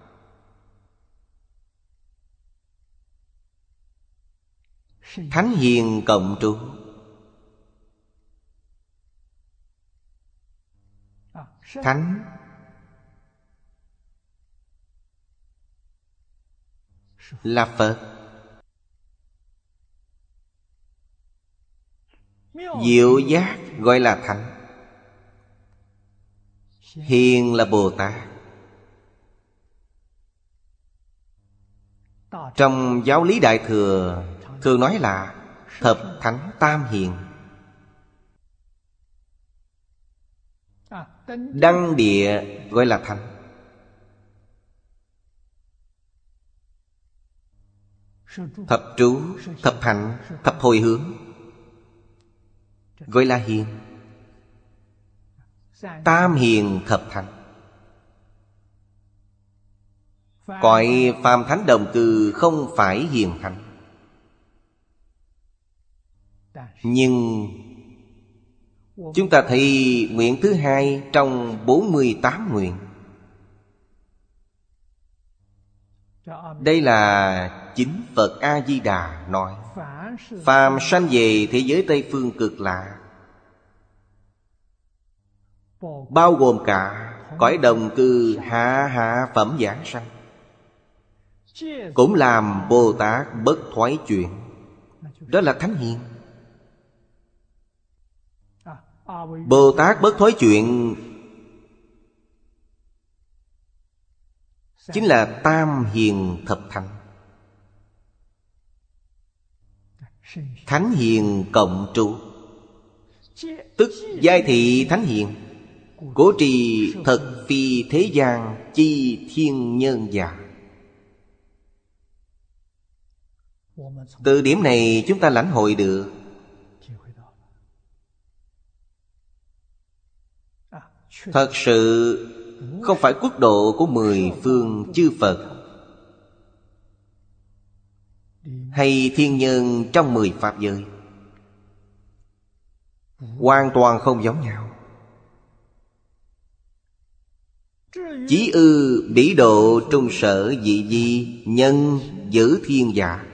Thánh hiền cộng trụ. Thánh là Phật. Diệu giác gọi là thánh. Hiền là Bồ Tát. Trong giáo lý Đại Thừa thường nói là thập thánh tam hiền. Đăng địa gọi là thánh. Thập trú, thập hạnh, thập hồi hướng gọi là hiền. Tam hiền thập thánh. Cõi phàm thánh đồng cư không phải hiền thánh, nhưng chúng ta thấy nguyện thứ hai trong bốn mươi tám nguyện. Đây là chính Phật A-di-đà nói: phàm sanh về thế giới Tây Phương Cực Lạc, bao gồm cả cõi đồng cư hạ hạ phẩm giảng sanh, cũng làm Bồ Tát bất thoái chuyển. Đó là thánh hiền. Bồ Tát bất thoái chuyển chính là tam hiền thập thánh. Thánh hiền cộng trụ, tức giai thị thánh hiền, cố trì thật phi thế gian chi thiên nhân giả. Từ điểm này chúng ta lãnh hội được thật sự không phải quốc độ của mười phương chư Phật hay thiên nhân trong mười pháp giới, hoàn toàn không giống nhau. Chí ư bỉ độ trung sở dị di, nhân giữ thiên giả.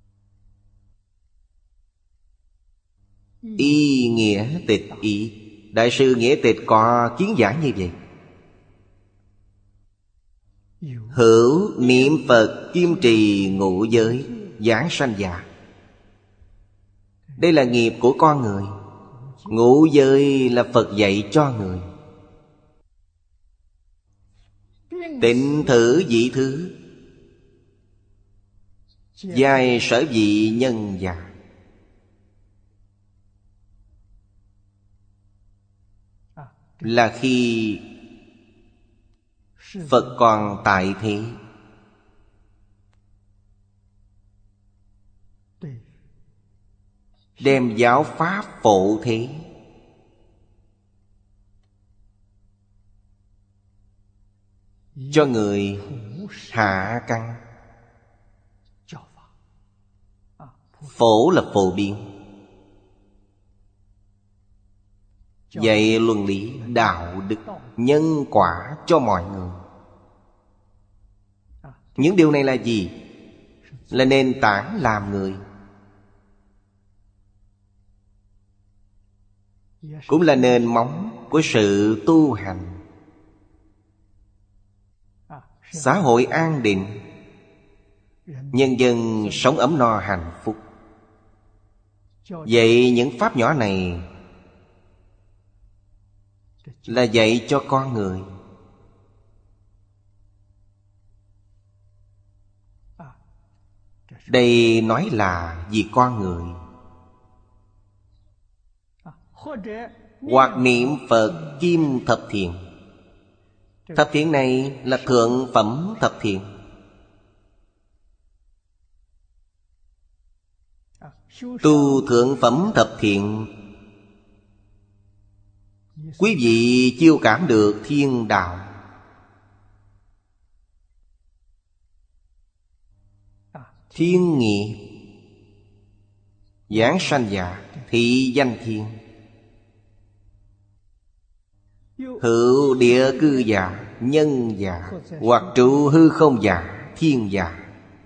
Y nghĩa tịch ý. Đại sư Nghĩa Tịch có kiến giải như vậy. Hữu niệm Phật kiêm trì ngũ giới, giảng sanh già. Đây là nghiệp của con người. Ngũ giới là Phật dạy cho người. Tịnh thử dị thứ, giai sở vị nhân già. Là khi Phật còn tại thế. Đem giáo pháp phổ thế. Cho người hạ căn. Phổ là phổ biến. Dạy luân lý, đạo đức, nhân quả cho mọi người. Những điều này là gì? Là nền tảng làm người, cũng là nền móng của sự tu hành. Xã hội an định, nhân dân sống ấm no hạnh phúc. Vậy những pháp nhỏ này là dạy cho con người. Đây nói là vì con người. Hoặc niệm Phật kim thập thiện. Thập thiện này là thượng phẩm thập thiện. Tu thượng phẩm thập thiện, quý vị chiêu cảm được thiên đạo. Thiên nghiệp, giảng sanh giả, thị danh thiên. Hữu địa cư giả, nhân giả, hoặc trụ hư không giả, thiên giả.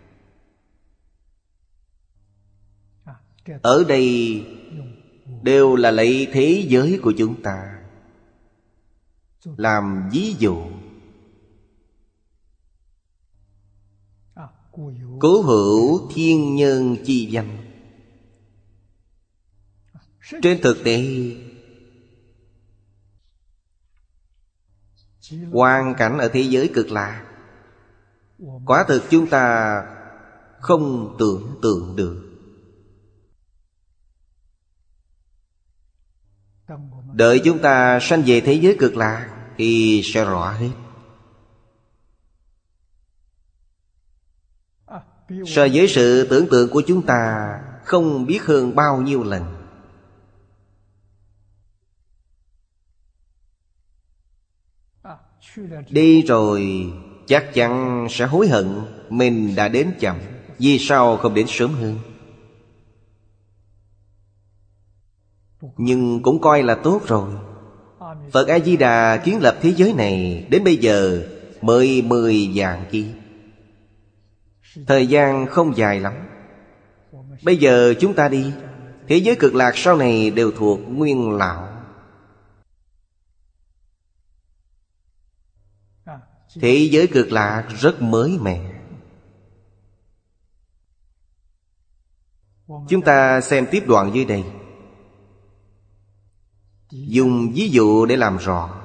Ở đây đều là lấy thế giới của chúng ta làm ví dụ. Cố hữu thiên nhân chi danh. Trên thực tế, hoàn cảnh ở thế giới Cực Lạc, quả thực chúng ta không tưởng tượng được. Đợi chúng ta sanh về thế giới Cực Lạc thì sẽ rõ hết. So với sự tưởng tượng của chúng ta không biết hơn bao nhiêu lần. Đi rồi chắc chắn sẽ hối hận mình đã đến chậm. Vì sao không đến sớm hơn? Nhưng cũng coi là tốt rồi. Phật A-di-đà kiến lập thế giới này đến bây giờ mới mười vạn kiếp. Thời gian không dài lắm. Bây giờ chúng ta đi, thế giới Cực Lạc sau này đều thuộc Nguyên Lão. Thế giới Cực Lạc rất mới mẻ. Chúng ta xem tiếp đoạn dưới đây. Dùng ví dụ để làm rõ.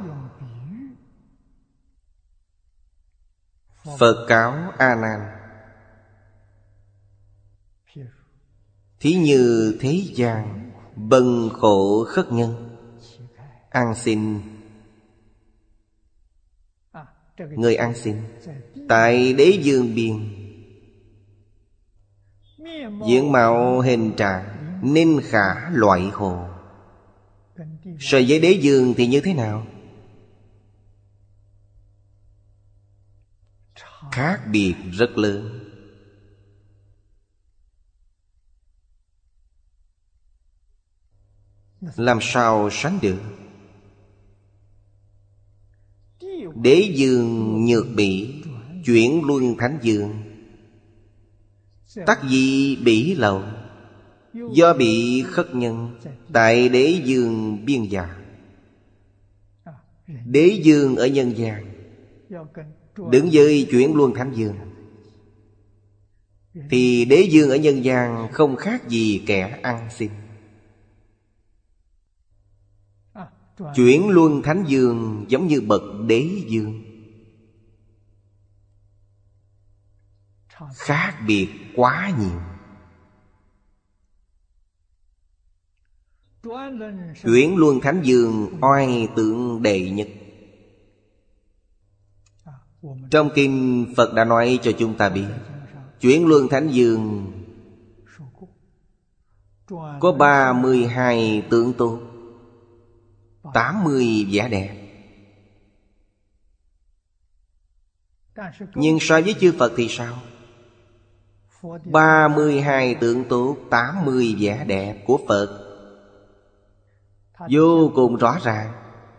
Phật cáo A Nan: thí như thế gian bần khổ khất nhân, ăn xin. Người ăn xin tại Đế Dương Biên, diện mạo hình trạng nên khả loại hồ. So với Đế Dương thì như thế nào? Khác biệt rất lớn. Làm sao sánh được? Đế Dương nhược bỉ, chuyển luân thánh dương. Tắc di bỉ lậu, do bị khất nhân tại Đế Dương Biên giả. Đế dương ở nhân gian đứng với Chuyển Luân Thánh Dương, thì đế dương ở nhân gian không khác gì kẻ ăn xin. Chuyển Luân Thánh Dương giống như bậc đế dương, khác biệt quá nhiều. Chuyển Luân Thánh Dương oai tượng đệ nhất. Trong kinh Phật đã nói cho chúng ta biết, Chuyển Luân Thánh Dương có ba mươi hai tượng tốt, tám mươi vẻ đẹp. Nhưng so với chư Phật thì sao? ba mươi hai tượng tốt, tám mươi vẻ đẹp của Phật vô cùng rõ ràng.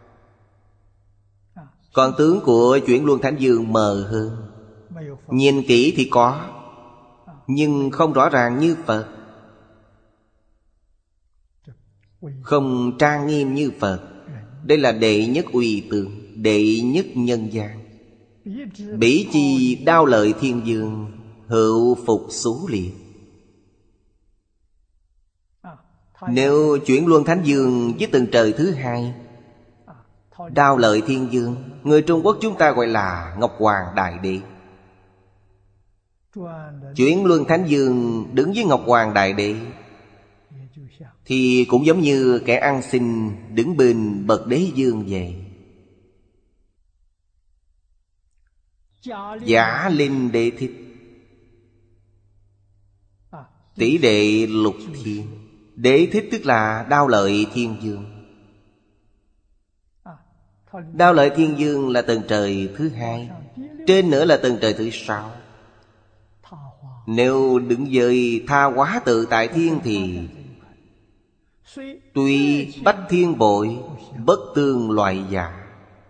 Còn tướng của Chuyển Luân Thánh Dương mờ hơn. Nhìn kỹ thì có, nhưng không rõ ràng như Phật, không trang nghiêm như Phật. Đây là đệ nhất uy tượng, đệ nhất nhân gian. Bỉ chi Đao Lợi Thiên Dương, hữu phục xú liệt. Nếu Chuyển Luân Thánh Dương với tầng trời thứ hai, Đao Lợi Thiên Dương, người Trung Quốc chúng ta gọi là Ngọc Hoàng Đại Đế. Chuyển Luân Thánh Dương đứng với Ngọc Hoàng Đại Đế thì cũng giống như kẻ ăn xin đứng bên bậc đế dương vậy. Giả Linh Đế Thích, tỷ đệ lục thiên. Đế Thích tức là Đao Lợi Thiên Dương. Đao Lợi Thiên Dương là tầng trời thứ hai, trên nữa là tầng trời thứ sáu. Nếu đứng với Tha Hóa Tự Tại Thiên thì tuy bách thiên bội, bất tương loại giả.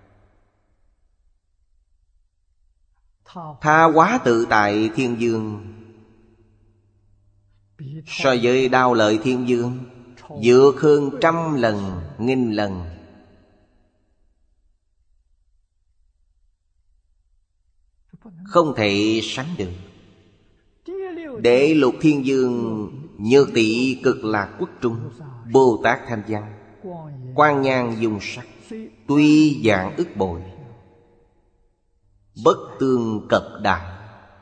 Tha Hóa Tự Tại Thiên Dương so với Đao Lợi Thiên Dương vượt hơn trăm lần, nghìn lần. Không thể sánh được. Đệ Lục Thiên Dương Nhược Tỵ Cực Lạc Quốc Trung, Bồ Tát Thanh Văn, Quang Nhan Dung Sắc, tuy dạng ức bội, bất tương cập đại.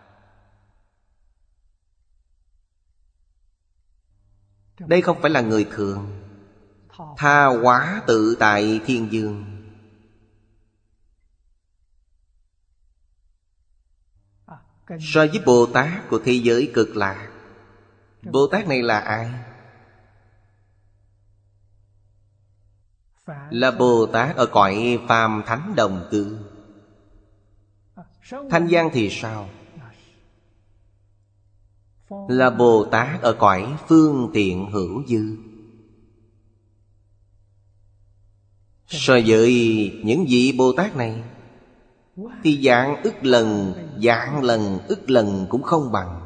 Đây không phải là người thường. Tha Hóa Tự Tại Thiên Dương so với Bồ Tát của thế giới Cực Lạc. Bồ Tát này là ai? Là Bồ Tát ở cõi phàm thánh đồng cư. Thanh Văn thì sao? Là Bồ Tát ở cõi phương tiện hữu dư. So với những vị Bồ Tát này thì dạng ức lần, dạng lần, ức lần cũng không bằng.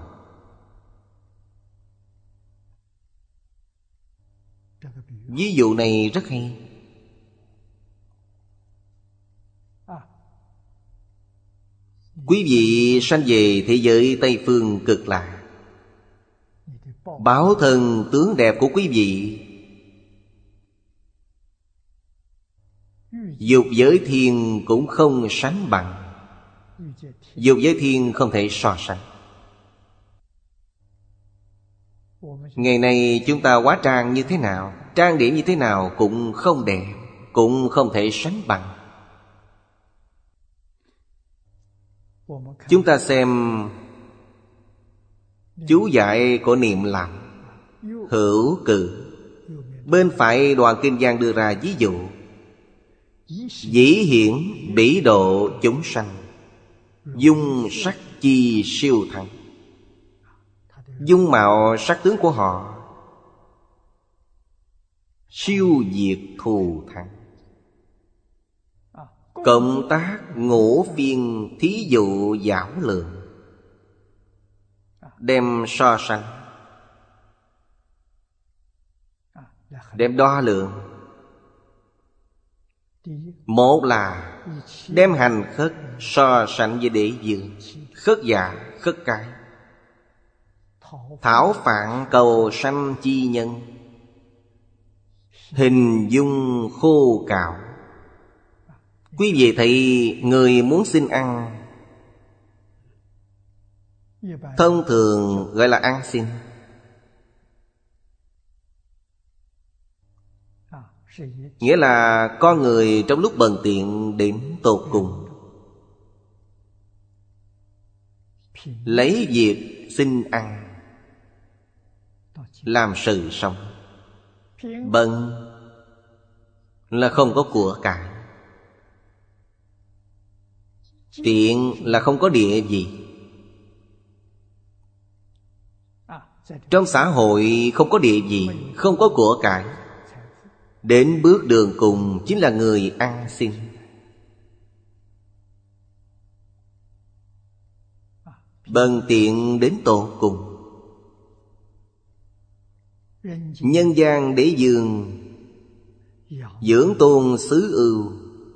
Ví dụ này rất hay. Quý vị sanh về thế giới Tây Phương Cực Lạc, báo thân tướng đẹp của quý vị dục giới thiên cũng không sánh bằng. Dục giới thiên không thể so sánh. Ngày nay chúng ta hóa trang như thế nào, trang điểm như thế nào cũng không đẹp, cũng không thể sánh bằng. Chúng ta xem chú giải của Niệm Lặng Hữu Cự. Bên phải đoạn kinh văn đưa ra ví dụ: dĩ hiển bỉ độ chúng sanh, dung sắc chi siêu thắng. Dung mạo sắc tướng của họ siêu diệt thù thắng. Cộng tác ngũ phiên thí dụ giảo lượng, đem so sánh, đem đo lượng, Một là đem hành khất so sánh với đế dương. Khất giả, khất cái. Thảo phạn cầu sanh chi nhân, hình dung khô cạo. Quý vị thấy người muốn xin ăn, thông thường gọi là ăn xin. Nghĩa là con người trong lúc bần tiện đến tột cùng, lấy việc xin ăn làm sự sống. Bần là không có của cải, tiện là không có địa vị. Trong xã hội không có địa vị, không có của cải, đến bước đường cùng chính là người ăn xin. Bần tiện đến tột cùng. Nhân gian đế dương dưỡng tôn xứ ưu,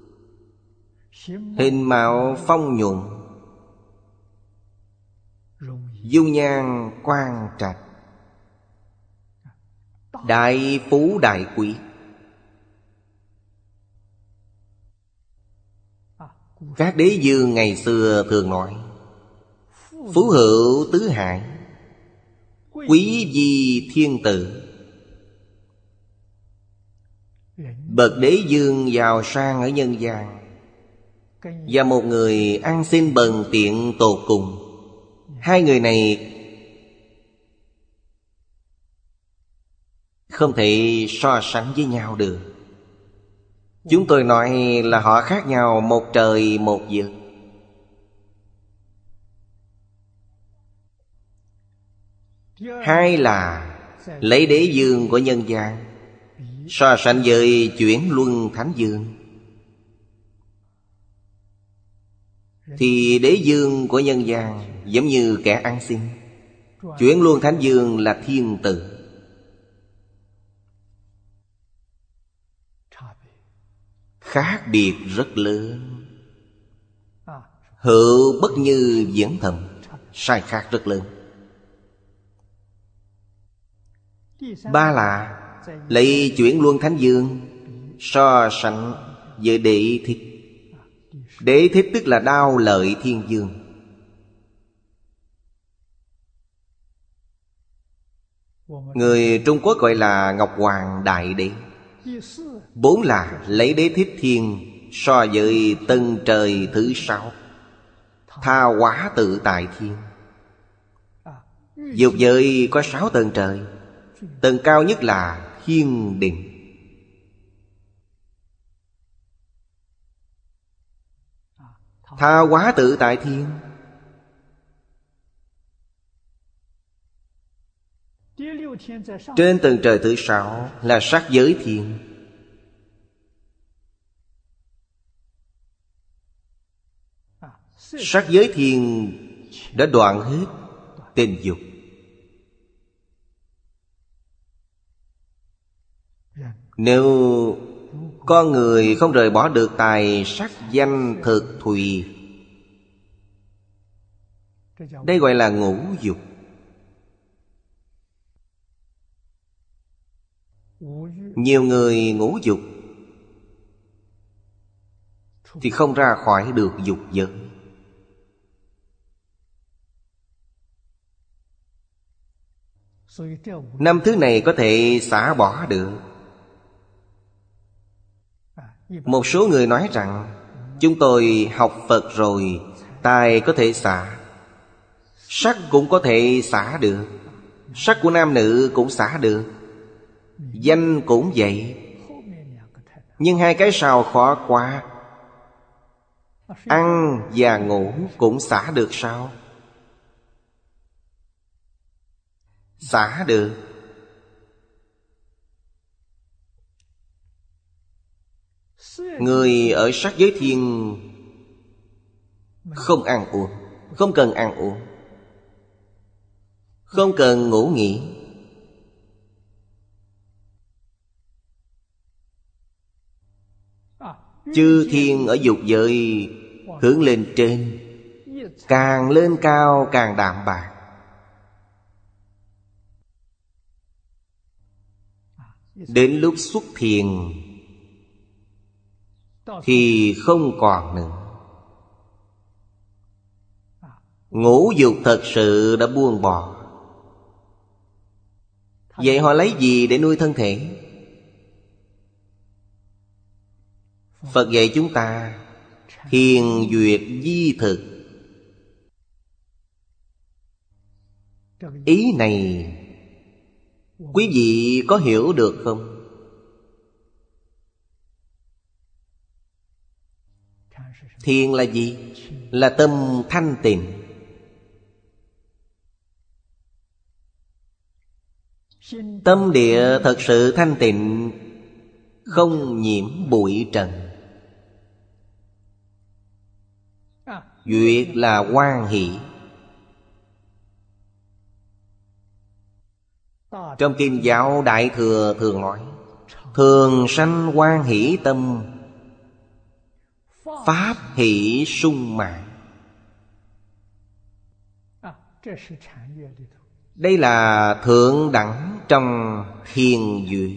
hình mạo phong nhuận, dung nhan quan trạch, đại phú đại quý. Các đế dương ngày xưa thường nói phú hữu tứ hải, quý vi thiên tử. Bậc đế dương giàu sang ở nhân gian và một người ăn xin bần tiện tột cùng, hai người này không thể so sánh với nhau được. Chúng tôi nói là họ khác nhau một trời một vực. Hai là lấy đế dương của nhân gian so sánh với chuyển luân thánh dương, thì đế dương của nhân gian giống như kẻ ăn xin, chuyển luân thánh dương là thiên tử. Khác biệt rất lớn. Hữu bất như viễn thầm, sai khác rất lớn. Ba là lấy chuyển luân thánh dương so sánh với đế thích. Đế thích tức là đao lợi thiên dương. Người Trung Quốc gọi là Ngọc Hoàng Đại Đế. Bốn là lấy đế thích thiên so với tầng trời thứ sáu, tha hóa tự tại thiên. Dục giới có sáu tầng trời, tầng cao nhất là thiên định. Tha hóa tự tại thiên. Trên tầng trời thứ sáu là sắc giới thiên. Sắc giới thiên đã đoạn hết tình dục. Nếu con người không rời bỏ được tài sắc danh thực thùy, đây gọi là ngũ dục. Nhiều người ngũ dục thì không ra khỏi được dục giới. Năm thứ này có thể xả bỏ được. Một số người nói rằng chúng tôi học Phật rồi, tài có thể xả, sắc cũng có thể xả được, sắc của nam nữ cũng xả được, danh cũng vậy. Nhưng hai cái sau khó quá. Ăn và ngủ cũng xả được sao? Xả được. Người ở sắc giới thiên không ăn uống, không cần ăn uống, không cần ngủ nghỉ. Chư thiên ở dục giới hướng lên trên, càng lên cao càng đạm bạc. Đến lúc xuất thiền thì không còn nữa. Ngũ dục thật sự đã buông bỏ. Vậy họ lấy gì để nuôi thân thể? Phật dạy chúng ta thiền duyệt di thực. Ý này quý vị có hiểu được không? Thiền là gì? Là tâm thanh tịnh. Tâm địa thật sự thanh tịnh, không nhiễm bụi trần. Duyệt là hoan hỷ. Trong kinh giáo Đại Thừa thường nói: thường sanh hoan hỷ tâm, pháp hỷ sung mãn. Đây là thượng đẳng trong thiền duyệt.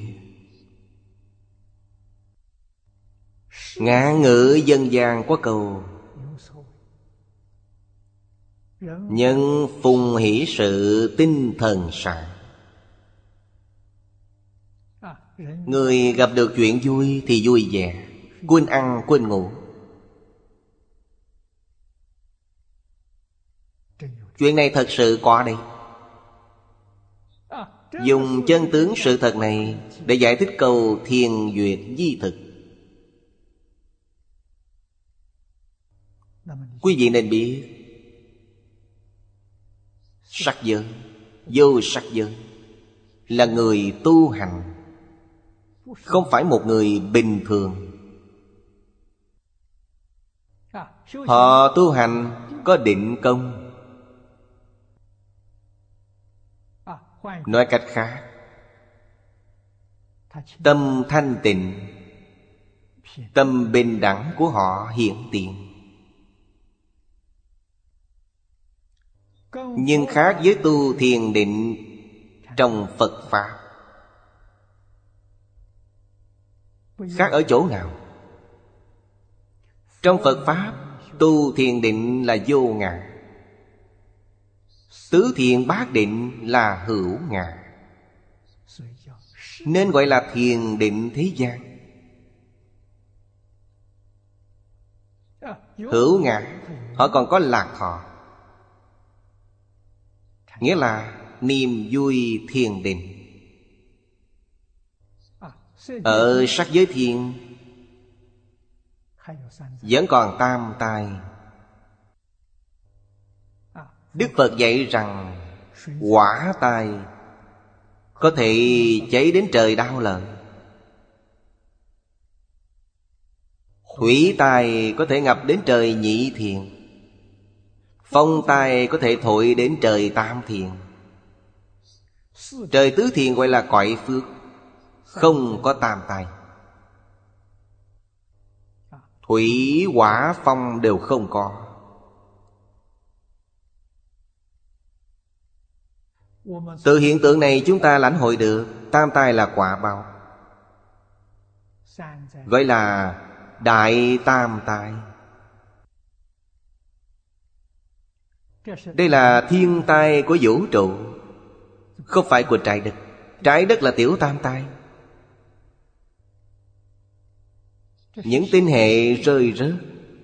Ngạn ngữ dân gian có câu: nhân phùng hỷ sự tinh thần sảng. Người gặp được chuyện vui thì vui vẻ, quên ăn quên ngủ. Chuyện này thật sự có đây. Dùng chân tướng sự thật này để giải thích câu thiền duyệt di thực. Quý vị nên biết, sắc giới, vô sắc giới là người tu hành, không phải một người bình thường. Họ tu hành có định công. Nói cách khác, tâm thanh tịnh, tâm bình đẳng của họ hiện tiền. Nhưng khác với tu thiền định trong Phật Pháp. Khác ở chỗ nào? Trong Phật Pháp, tu thiền định là vô ngã, tứ thiền bát định là hữu ngã, nên gọi là thiền định thế gian. Hữu ngã, họ còn có lạc thọ, nghĩa là niềm vui thiền định. Ở sắc giới thiền vẫn còn tam tai. Đức Phật dạy rằng hỏa tai có thể cháy đến trời đau lợi, thủy tai có thể ngập đến trời nhị thiền, phong tai có thể thổi đến trời tam thiền. Trời tứ thiền gọi là cõi phước, không có tam tai. Thủy, hỏa, phong đều không có. Từ hiện tượng này chúng ta lãnh hội được tam tai là quả báo, gọi là đại tam tai. Đây là thiên tai của vũ trụ, không phải của trái đất. Trái đất là tiểu tam tai. Những tinh hệ rơi rớt.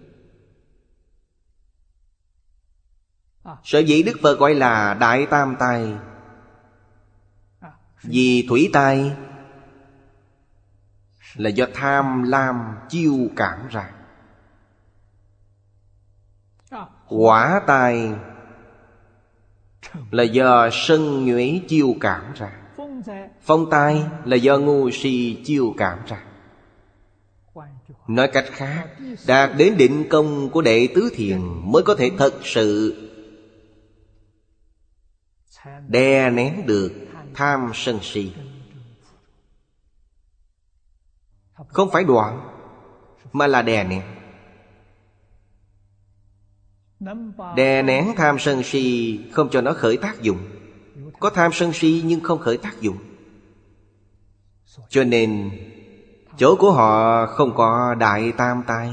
Sở dĩ Đức Phật gọi là đại tam tai, vì thủy tai là do tham lam chiêu cảm ra. Hỏa tai là do sân nhuế chiêu cảm ra. Phong tai là do ngu si chiêu cảm ra. Nói cách khác, đạt đến định công của đệ tứ thiền mới có thể thật sự đè nén được tham sân si. Không phải đoạn, mà là đè nén. Đè nén tham sân si, không cho nó khởi tác dụng. Có tham sân si nhưng không khởi tác dụng, cho nên chỗ của họ không có đại tam tai.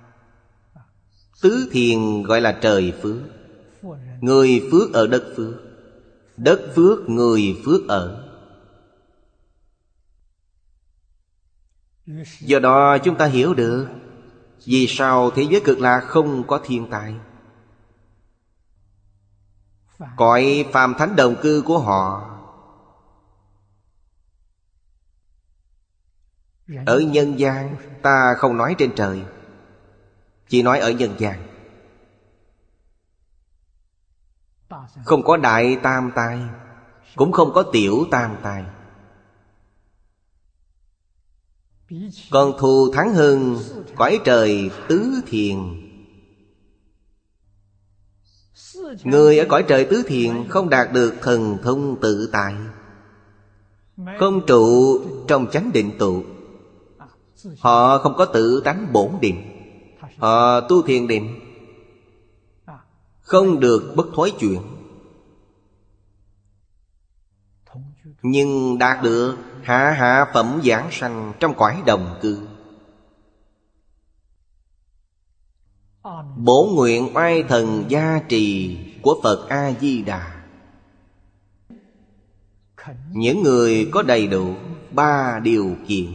Tứ thiền gọi là trời phước. Người phước ở đất phước, đất phước người phước ở. Do đó chúng ta hiểu được vì sao thế giới Cực Lạc không có thiên tai. Cõi phàm thánh đồng cư của họ ở nhân gian, ta không nói trên trời, chỉ nói ở nhân gian, không có đại tam tai, cũng không có tiểu tam tai. Còn thù thắng hơn cõi trời tứ thiền. Người ở cõi trời tứ thiền không đạt được thần thông tự tại, không trụ trong chánh định tụ. Họ không có tự tánh bổn định. Họ tu thiền định, không được bất thối chuyển, nhưng đạt được hạ hạ phẩm giảng sanh trong cõi đồng cư. Bổ nguyện oai thần gia trì của Phật A-di-đà. Những người có đầy đủ ba điều kiện,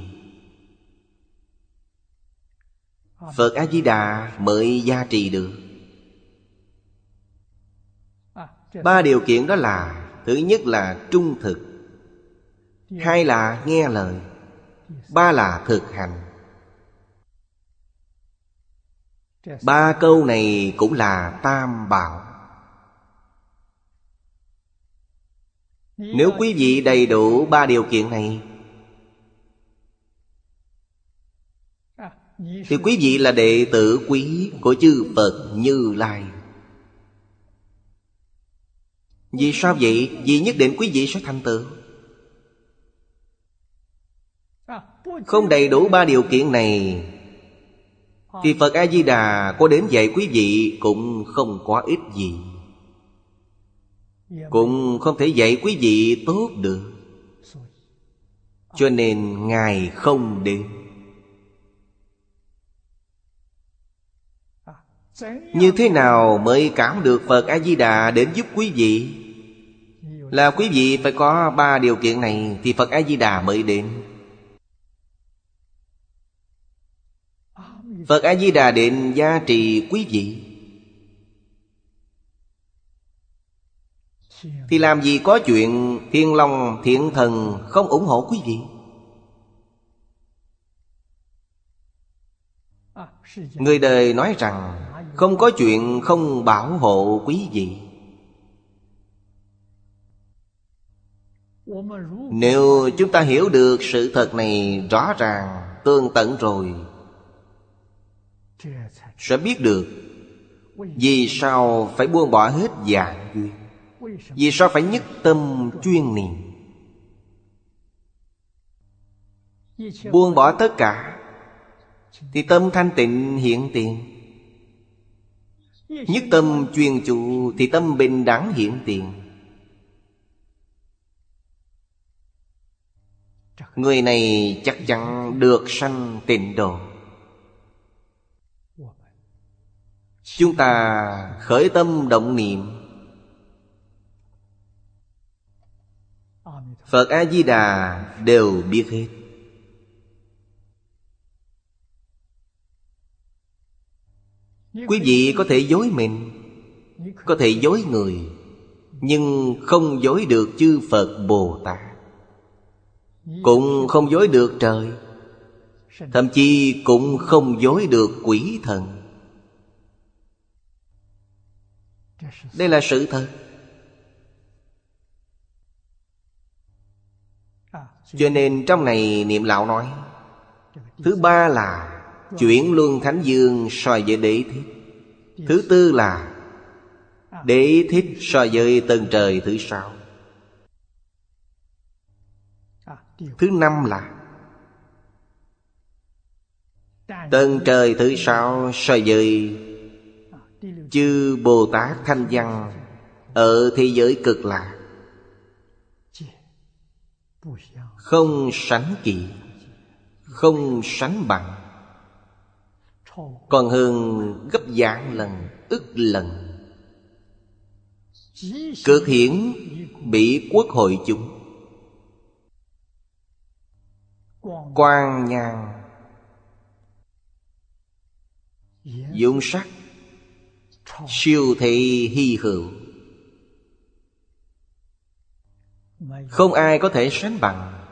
Phật A-di-đà mới gia trì được. Ba điều kiện đó là: thứ nhất là trung thực, hai là nghe lời, ba là thực hành. Ba câu này cũng là tam bảo. Nếu quý vị đầy đủ ba điều kiện này thì quý vị là đệ tử quý của chư Phật Như Lai. Vì sao vậy? Vì nhất định quý vị sẽ thành tựu. Không đầy đủ ba điều kiện này thì Phật A-di-đà có đến dạy quý vị cũng không có ích gì, cũng không thể dạy quý vị tốt được. Cho nên Ngài không đến. Như thế nào mới cảm được Phật A-di-đà đến giúp quý vị? Là quý vị phải có ba điều kiện này thì Phật A-di-đà mới đến. Phật A-di-đà đến gia trì quý vị thì làm gì có chuyện Thiên Long Thiện Thần không ủng hộ quý vị. Người đời nói rằng không có chuyện không bảo hộ quý vị. Nếu chúng ta hiểu được sự thật này rõ ràng tường tận rồi, sẽ biết được vì sao phải buông bỏ hết dạng duyên, vì sao phải nhất tâm chuyên niệm. Buông bỏ tất cả thì tâm thanh tịnh hiện tiền. Nhất tâm chuyên chủ thì tâm bình đẳng hiện tiền. Người này chắc chắn được sanh tịnh độ. Chúng ta khởi tâm động niệm, Phật A-di-đà đều biết hết. Quý vị có thể dối mình, có thể dối người, nhưng không dối được chư Phật Bồ Tát, cũng không dối được trời, thậm chí cũng không dối được quỷ thần. Đây là sự thật. Cho nên trong này Niệm Lão nói, thứ ba là chuyển luân thánh dương so với Đế Thích. Thứ tư là Đế Thích so với tầng trời thứ sáu. Thứ năm là Tầng trời thứ sáu so với chư Bồ Tát Thanh Văn ở thế giới Cực Lạc không sánh kịp, không sánh bằng, còn hơn gấp vạn lần, ức lần. Cực hiển bị quốc hội chúng quang nhàn dụng sắc siêu thị hy hữu, không ai có thể sánh bằng.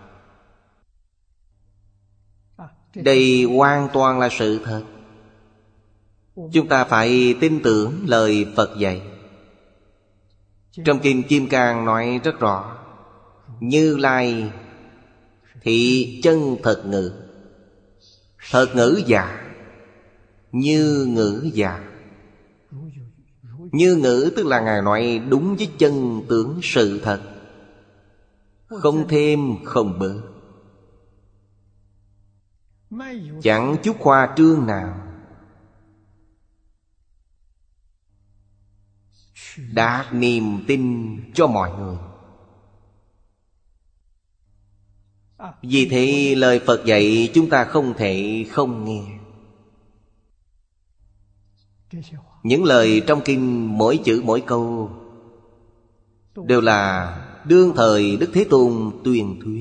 Đây hoàn toàn là sự thật. Chúng ta phải tin tưởng lời Phật dạy. Trong Kinh Kim Cang nói rất rõ: Như Lai thị chân thật ngữ, thật ngữ giả, như ngữ giả. Như ngữ tức là Ngài nói đúng với chân tướng sự thật, không thêm không bớt, chẳng chút khoa trương nào. Đạt niềm tin cho mọi người. Vì thế lời Phật dạy chúng ta không thể không nghe. Những lời trong kinh mỗi chữ mỗi câu đều là đương thời Đức Thế Tôn tuyên thuyết.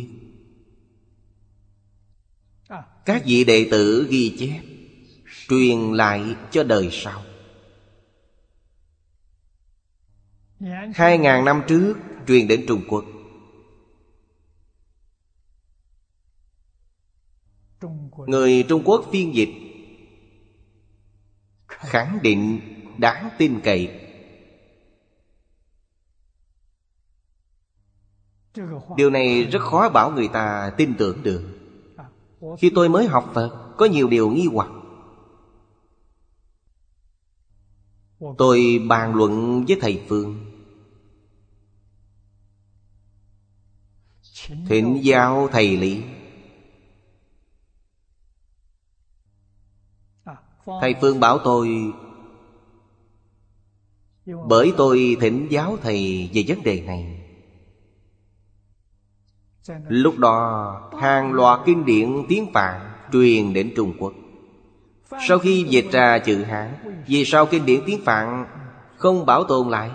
Các vị đệ tử ghi chép, truyền lại cho đời sau. Hai ngàn năm trước truyền đến Trung Quốc. Người Trung Quốc phiên dịch khẳng định đáng tin cậy. Điều này rất khó bảo người ta tin tưởng được. Khi tôi mới học Phật, có nhiều điều nghi hoặc. Tôi bàn luận với thầy Phương, thỉnh giáo thầy Lý. Thầy Phương bảo tôi, bởi tôi thỉnh giáo thầy về vấn đề này. Lúc đó hàng loạt kinh điển tiếng Phạn truyền đến Trung Quốc. Sau khi dịch ra chữ Hán, vì sao kinh điển tiếng Phạn không bảo tồn lại?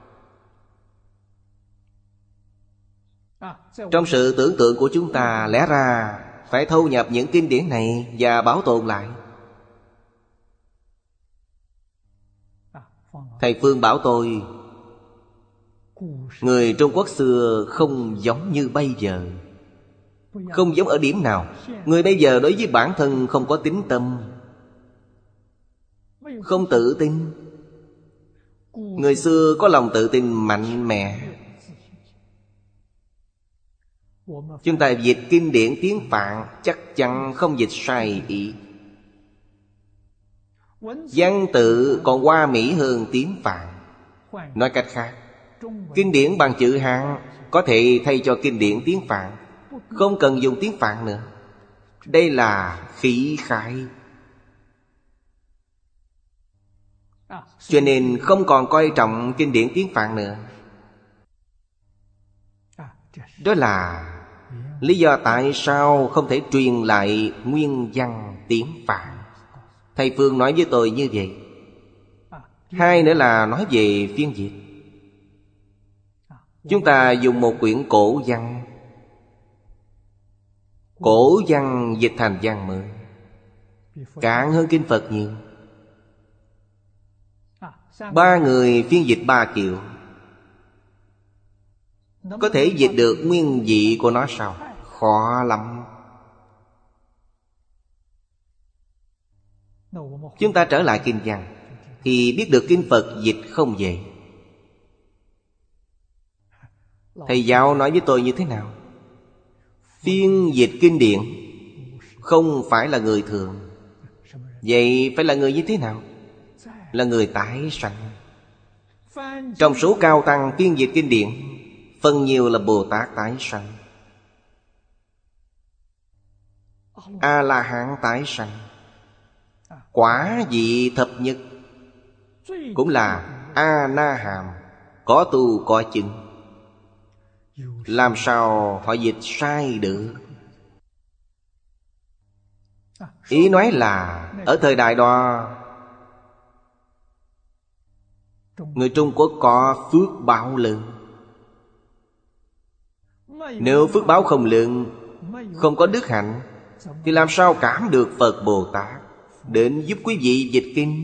Trong sự tưởng tượng của chúng ta, lẽ ra phải thâu nhập những kinh điển này và bảo tồn lại. Thầy Phương bảo tôi, người Trung Quốc xưa không giống như bây giờ. Không giống ở điểm nào? Người bây giờ đối với bản thân không có tín tâm, không tự tin. Người xưa có lòng tự tin mạnh mẽ. Chúng ta dịch kinh điển tiếng Phạn chắc chắn không dịch sai ý. Văn tự còn hoa mỹ hơn tiếng Phạn. Nói cách khác, kinh điển bằng chữ Hán có thể thay cho kinh điển tiếng Phạn, không cần dùng tiếng Phạn nữa. Đây là khí khái. Cho nên không còn coi trọng kinh điển tiếng Phạn nữa. Đó là lý do tại sao không thể truyền lại nguyên văn tiếng Phạn. Thầy Phương nói với tôi như vậy. Hai nữa là nói về phiên dịch. Chúng ta dùng một quyển cổ văn, cổ văn dịch thành văn mới, cạn hơn kinh Phật nhiều. Ba người phiên dịch ba kiểu, có thể dịch được nguyên vị của nó sao? Khó lắm. Chúng ta trở lại kinh văn thì biết được kinh Phật dịch không vậy. Thầy giáo nói với tôi như thế nào? Phiên dịch kinh điển không phải là người thường. Vậy phải là người như thế nào? Là người tái sanh. Trong số cao tăng phiên dịch kinh điển, phần nhiều là Bồ Tát tái sanh, A-la-hán tái sanh, Quả vị thập nhất cũng là A-na-hàm, có tu có chứng. Làm sao họ dịch sai được? Ý nói là ở thời đại đó, người Trung Quốc có phước báo lớn. Nếu phước báo không lớn, không có đức hạnh, thì làm sao cảm được Phật Bồ Tát đến giúp quý vị dịch kinh?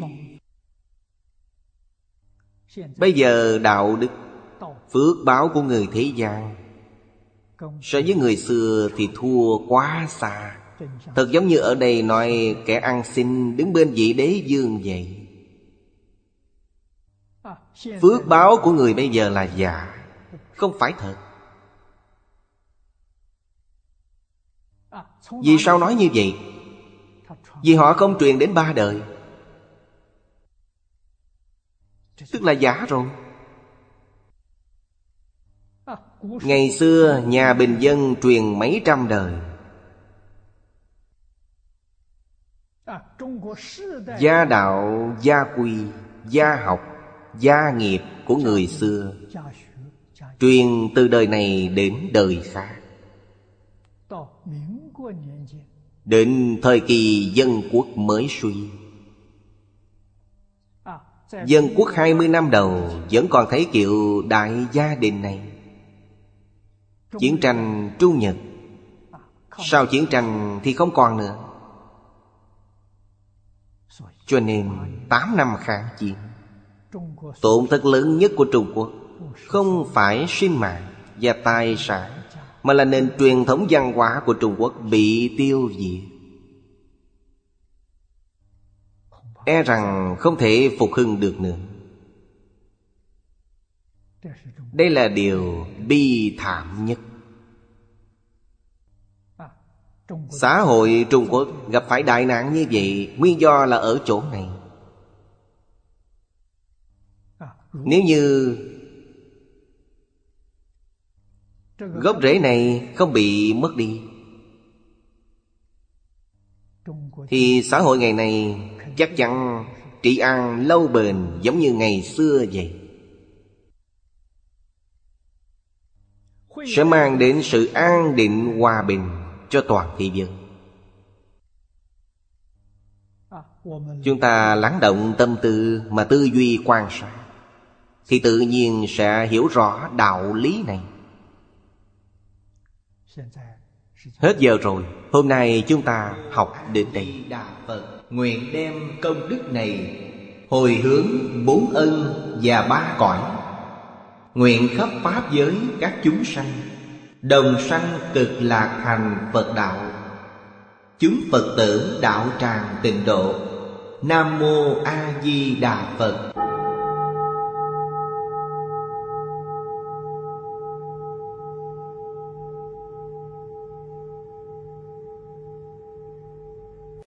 Bây giờ đạo đức, phước báo của người thế gian so với người xưa thì thua quá xa. Thật giống như ở đây nói kẻ ăn xin đứng bên vị đế vương vậy. Phước báo của người bây giờ là giả, không phải thật. Vì sao nói như vậy? Vì họ không truyền đến ba đời, tức là giả rồi. Ngày xưa nhà bình dân truyền mấy trăm đời. Gia đạo, gia quy, gia học, gia nghiệp của người xưa truyền từ đời này đến đời khác. Đến thời kỳ dân quốc mới suy, dân quốc hai mươi năm đầu vẫn còn thấy kiểu đại gia đình này. Chiến tranh Trung Nhật, sau chiến tranh thì không còn nữa. Cho nên tám năm kháng chiến, tổn thất lớn nhất của Trung Quốc không phải sinh mạng và tài sản, mà là nền truyền thống văn hóa của Trung Quốc bị tiêu diệt. E rằng không thể phục hưng được nữa. Đây là điều bi thảm nhất. Xã hội Trung Quốc gặp phải đại nạn như vậy, nguyên do là ở chỗ này. Nếu như gốc rễ này không bị mất đi, thì xã hội ngày này chắc chắn trị an lâu bền giống như ngày xưa vậy. Sẽ mang đến sự an định hòa bình cho toàn thế giới. Chúng ta lắng động tâm tư mà tư duy quan sát, thì tự nhiên sẽ hiểu rõ đạo lý này. Hết giờ rồi, hôm nay chúng ta học đến đây. Nguyện đem công đức này hồi hướng bốn ân và ba cõi. Nguyện khắp pháp giới các chúng sanh đồng sanh cực lạc thành Phật đạo. Chúng Phật tử đạo tràng tịnh độ. Nam Mô A Di Đà Phật.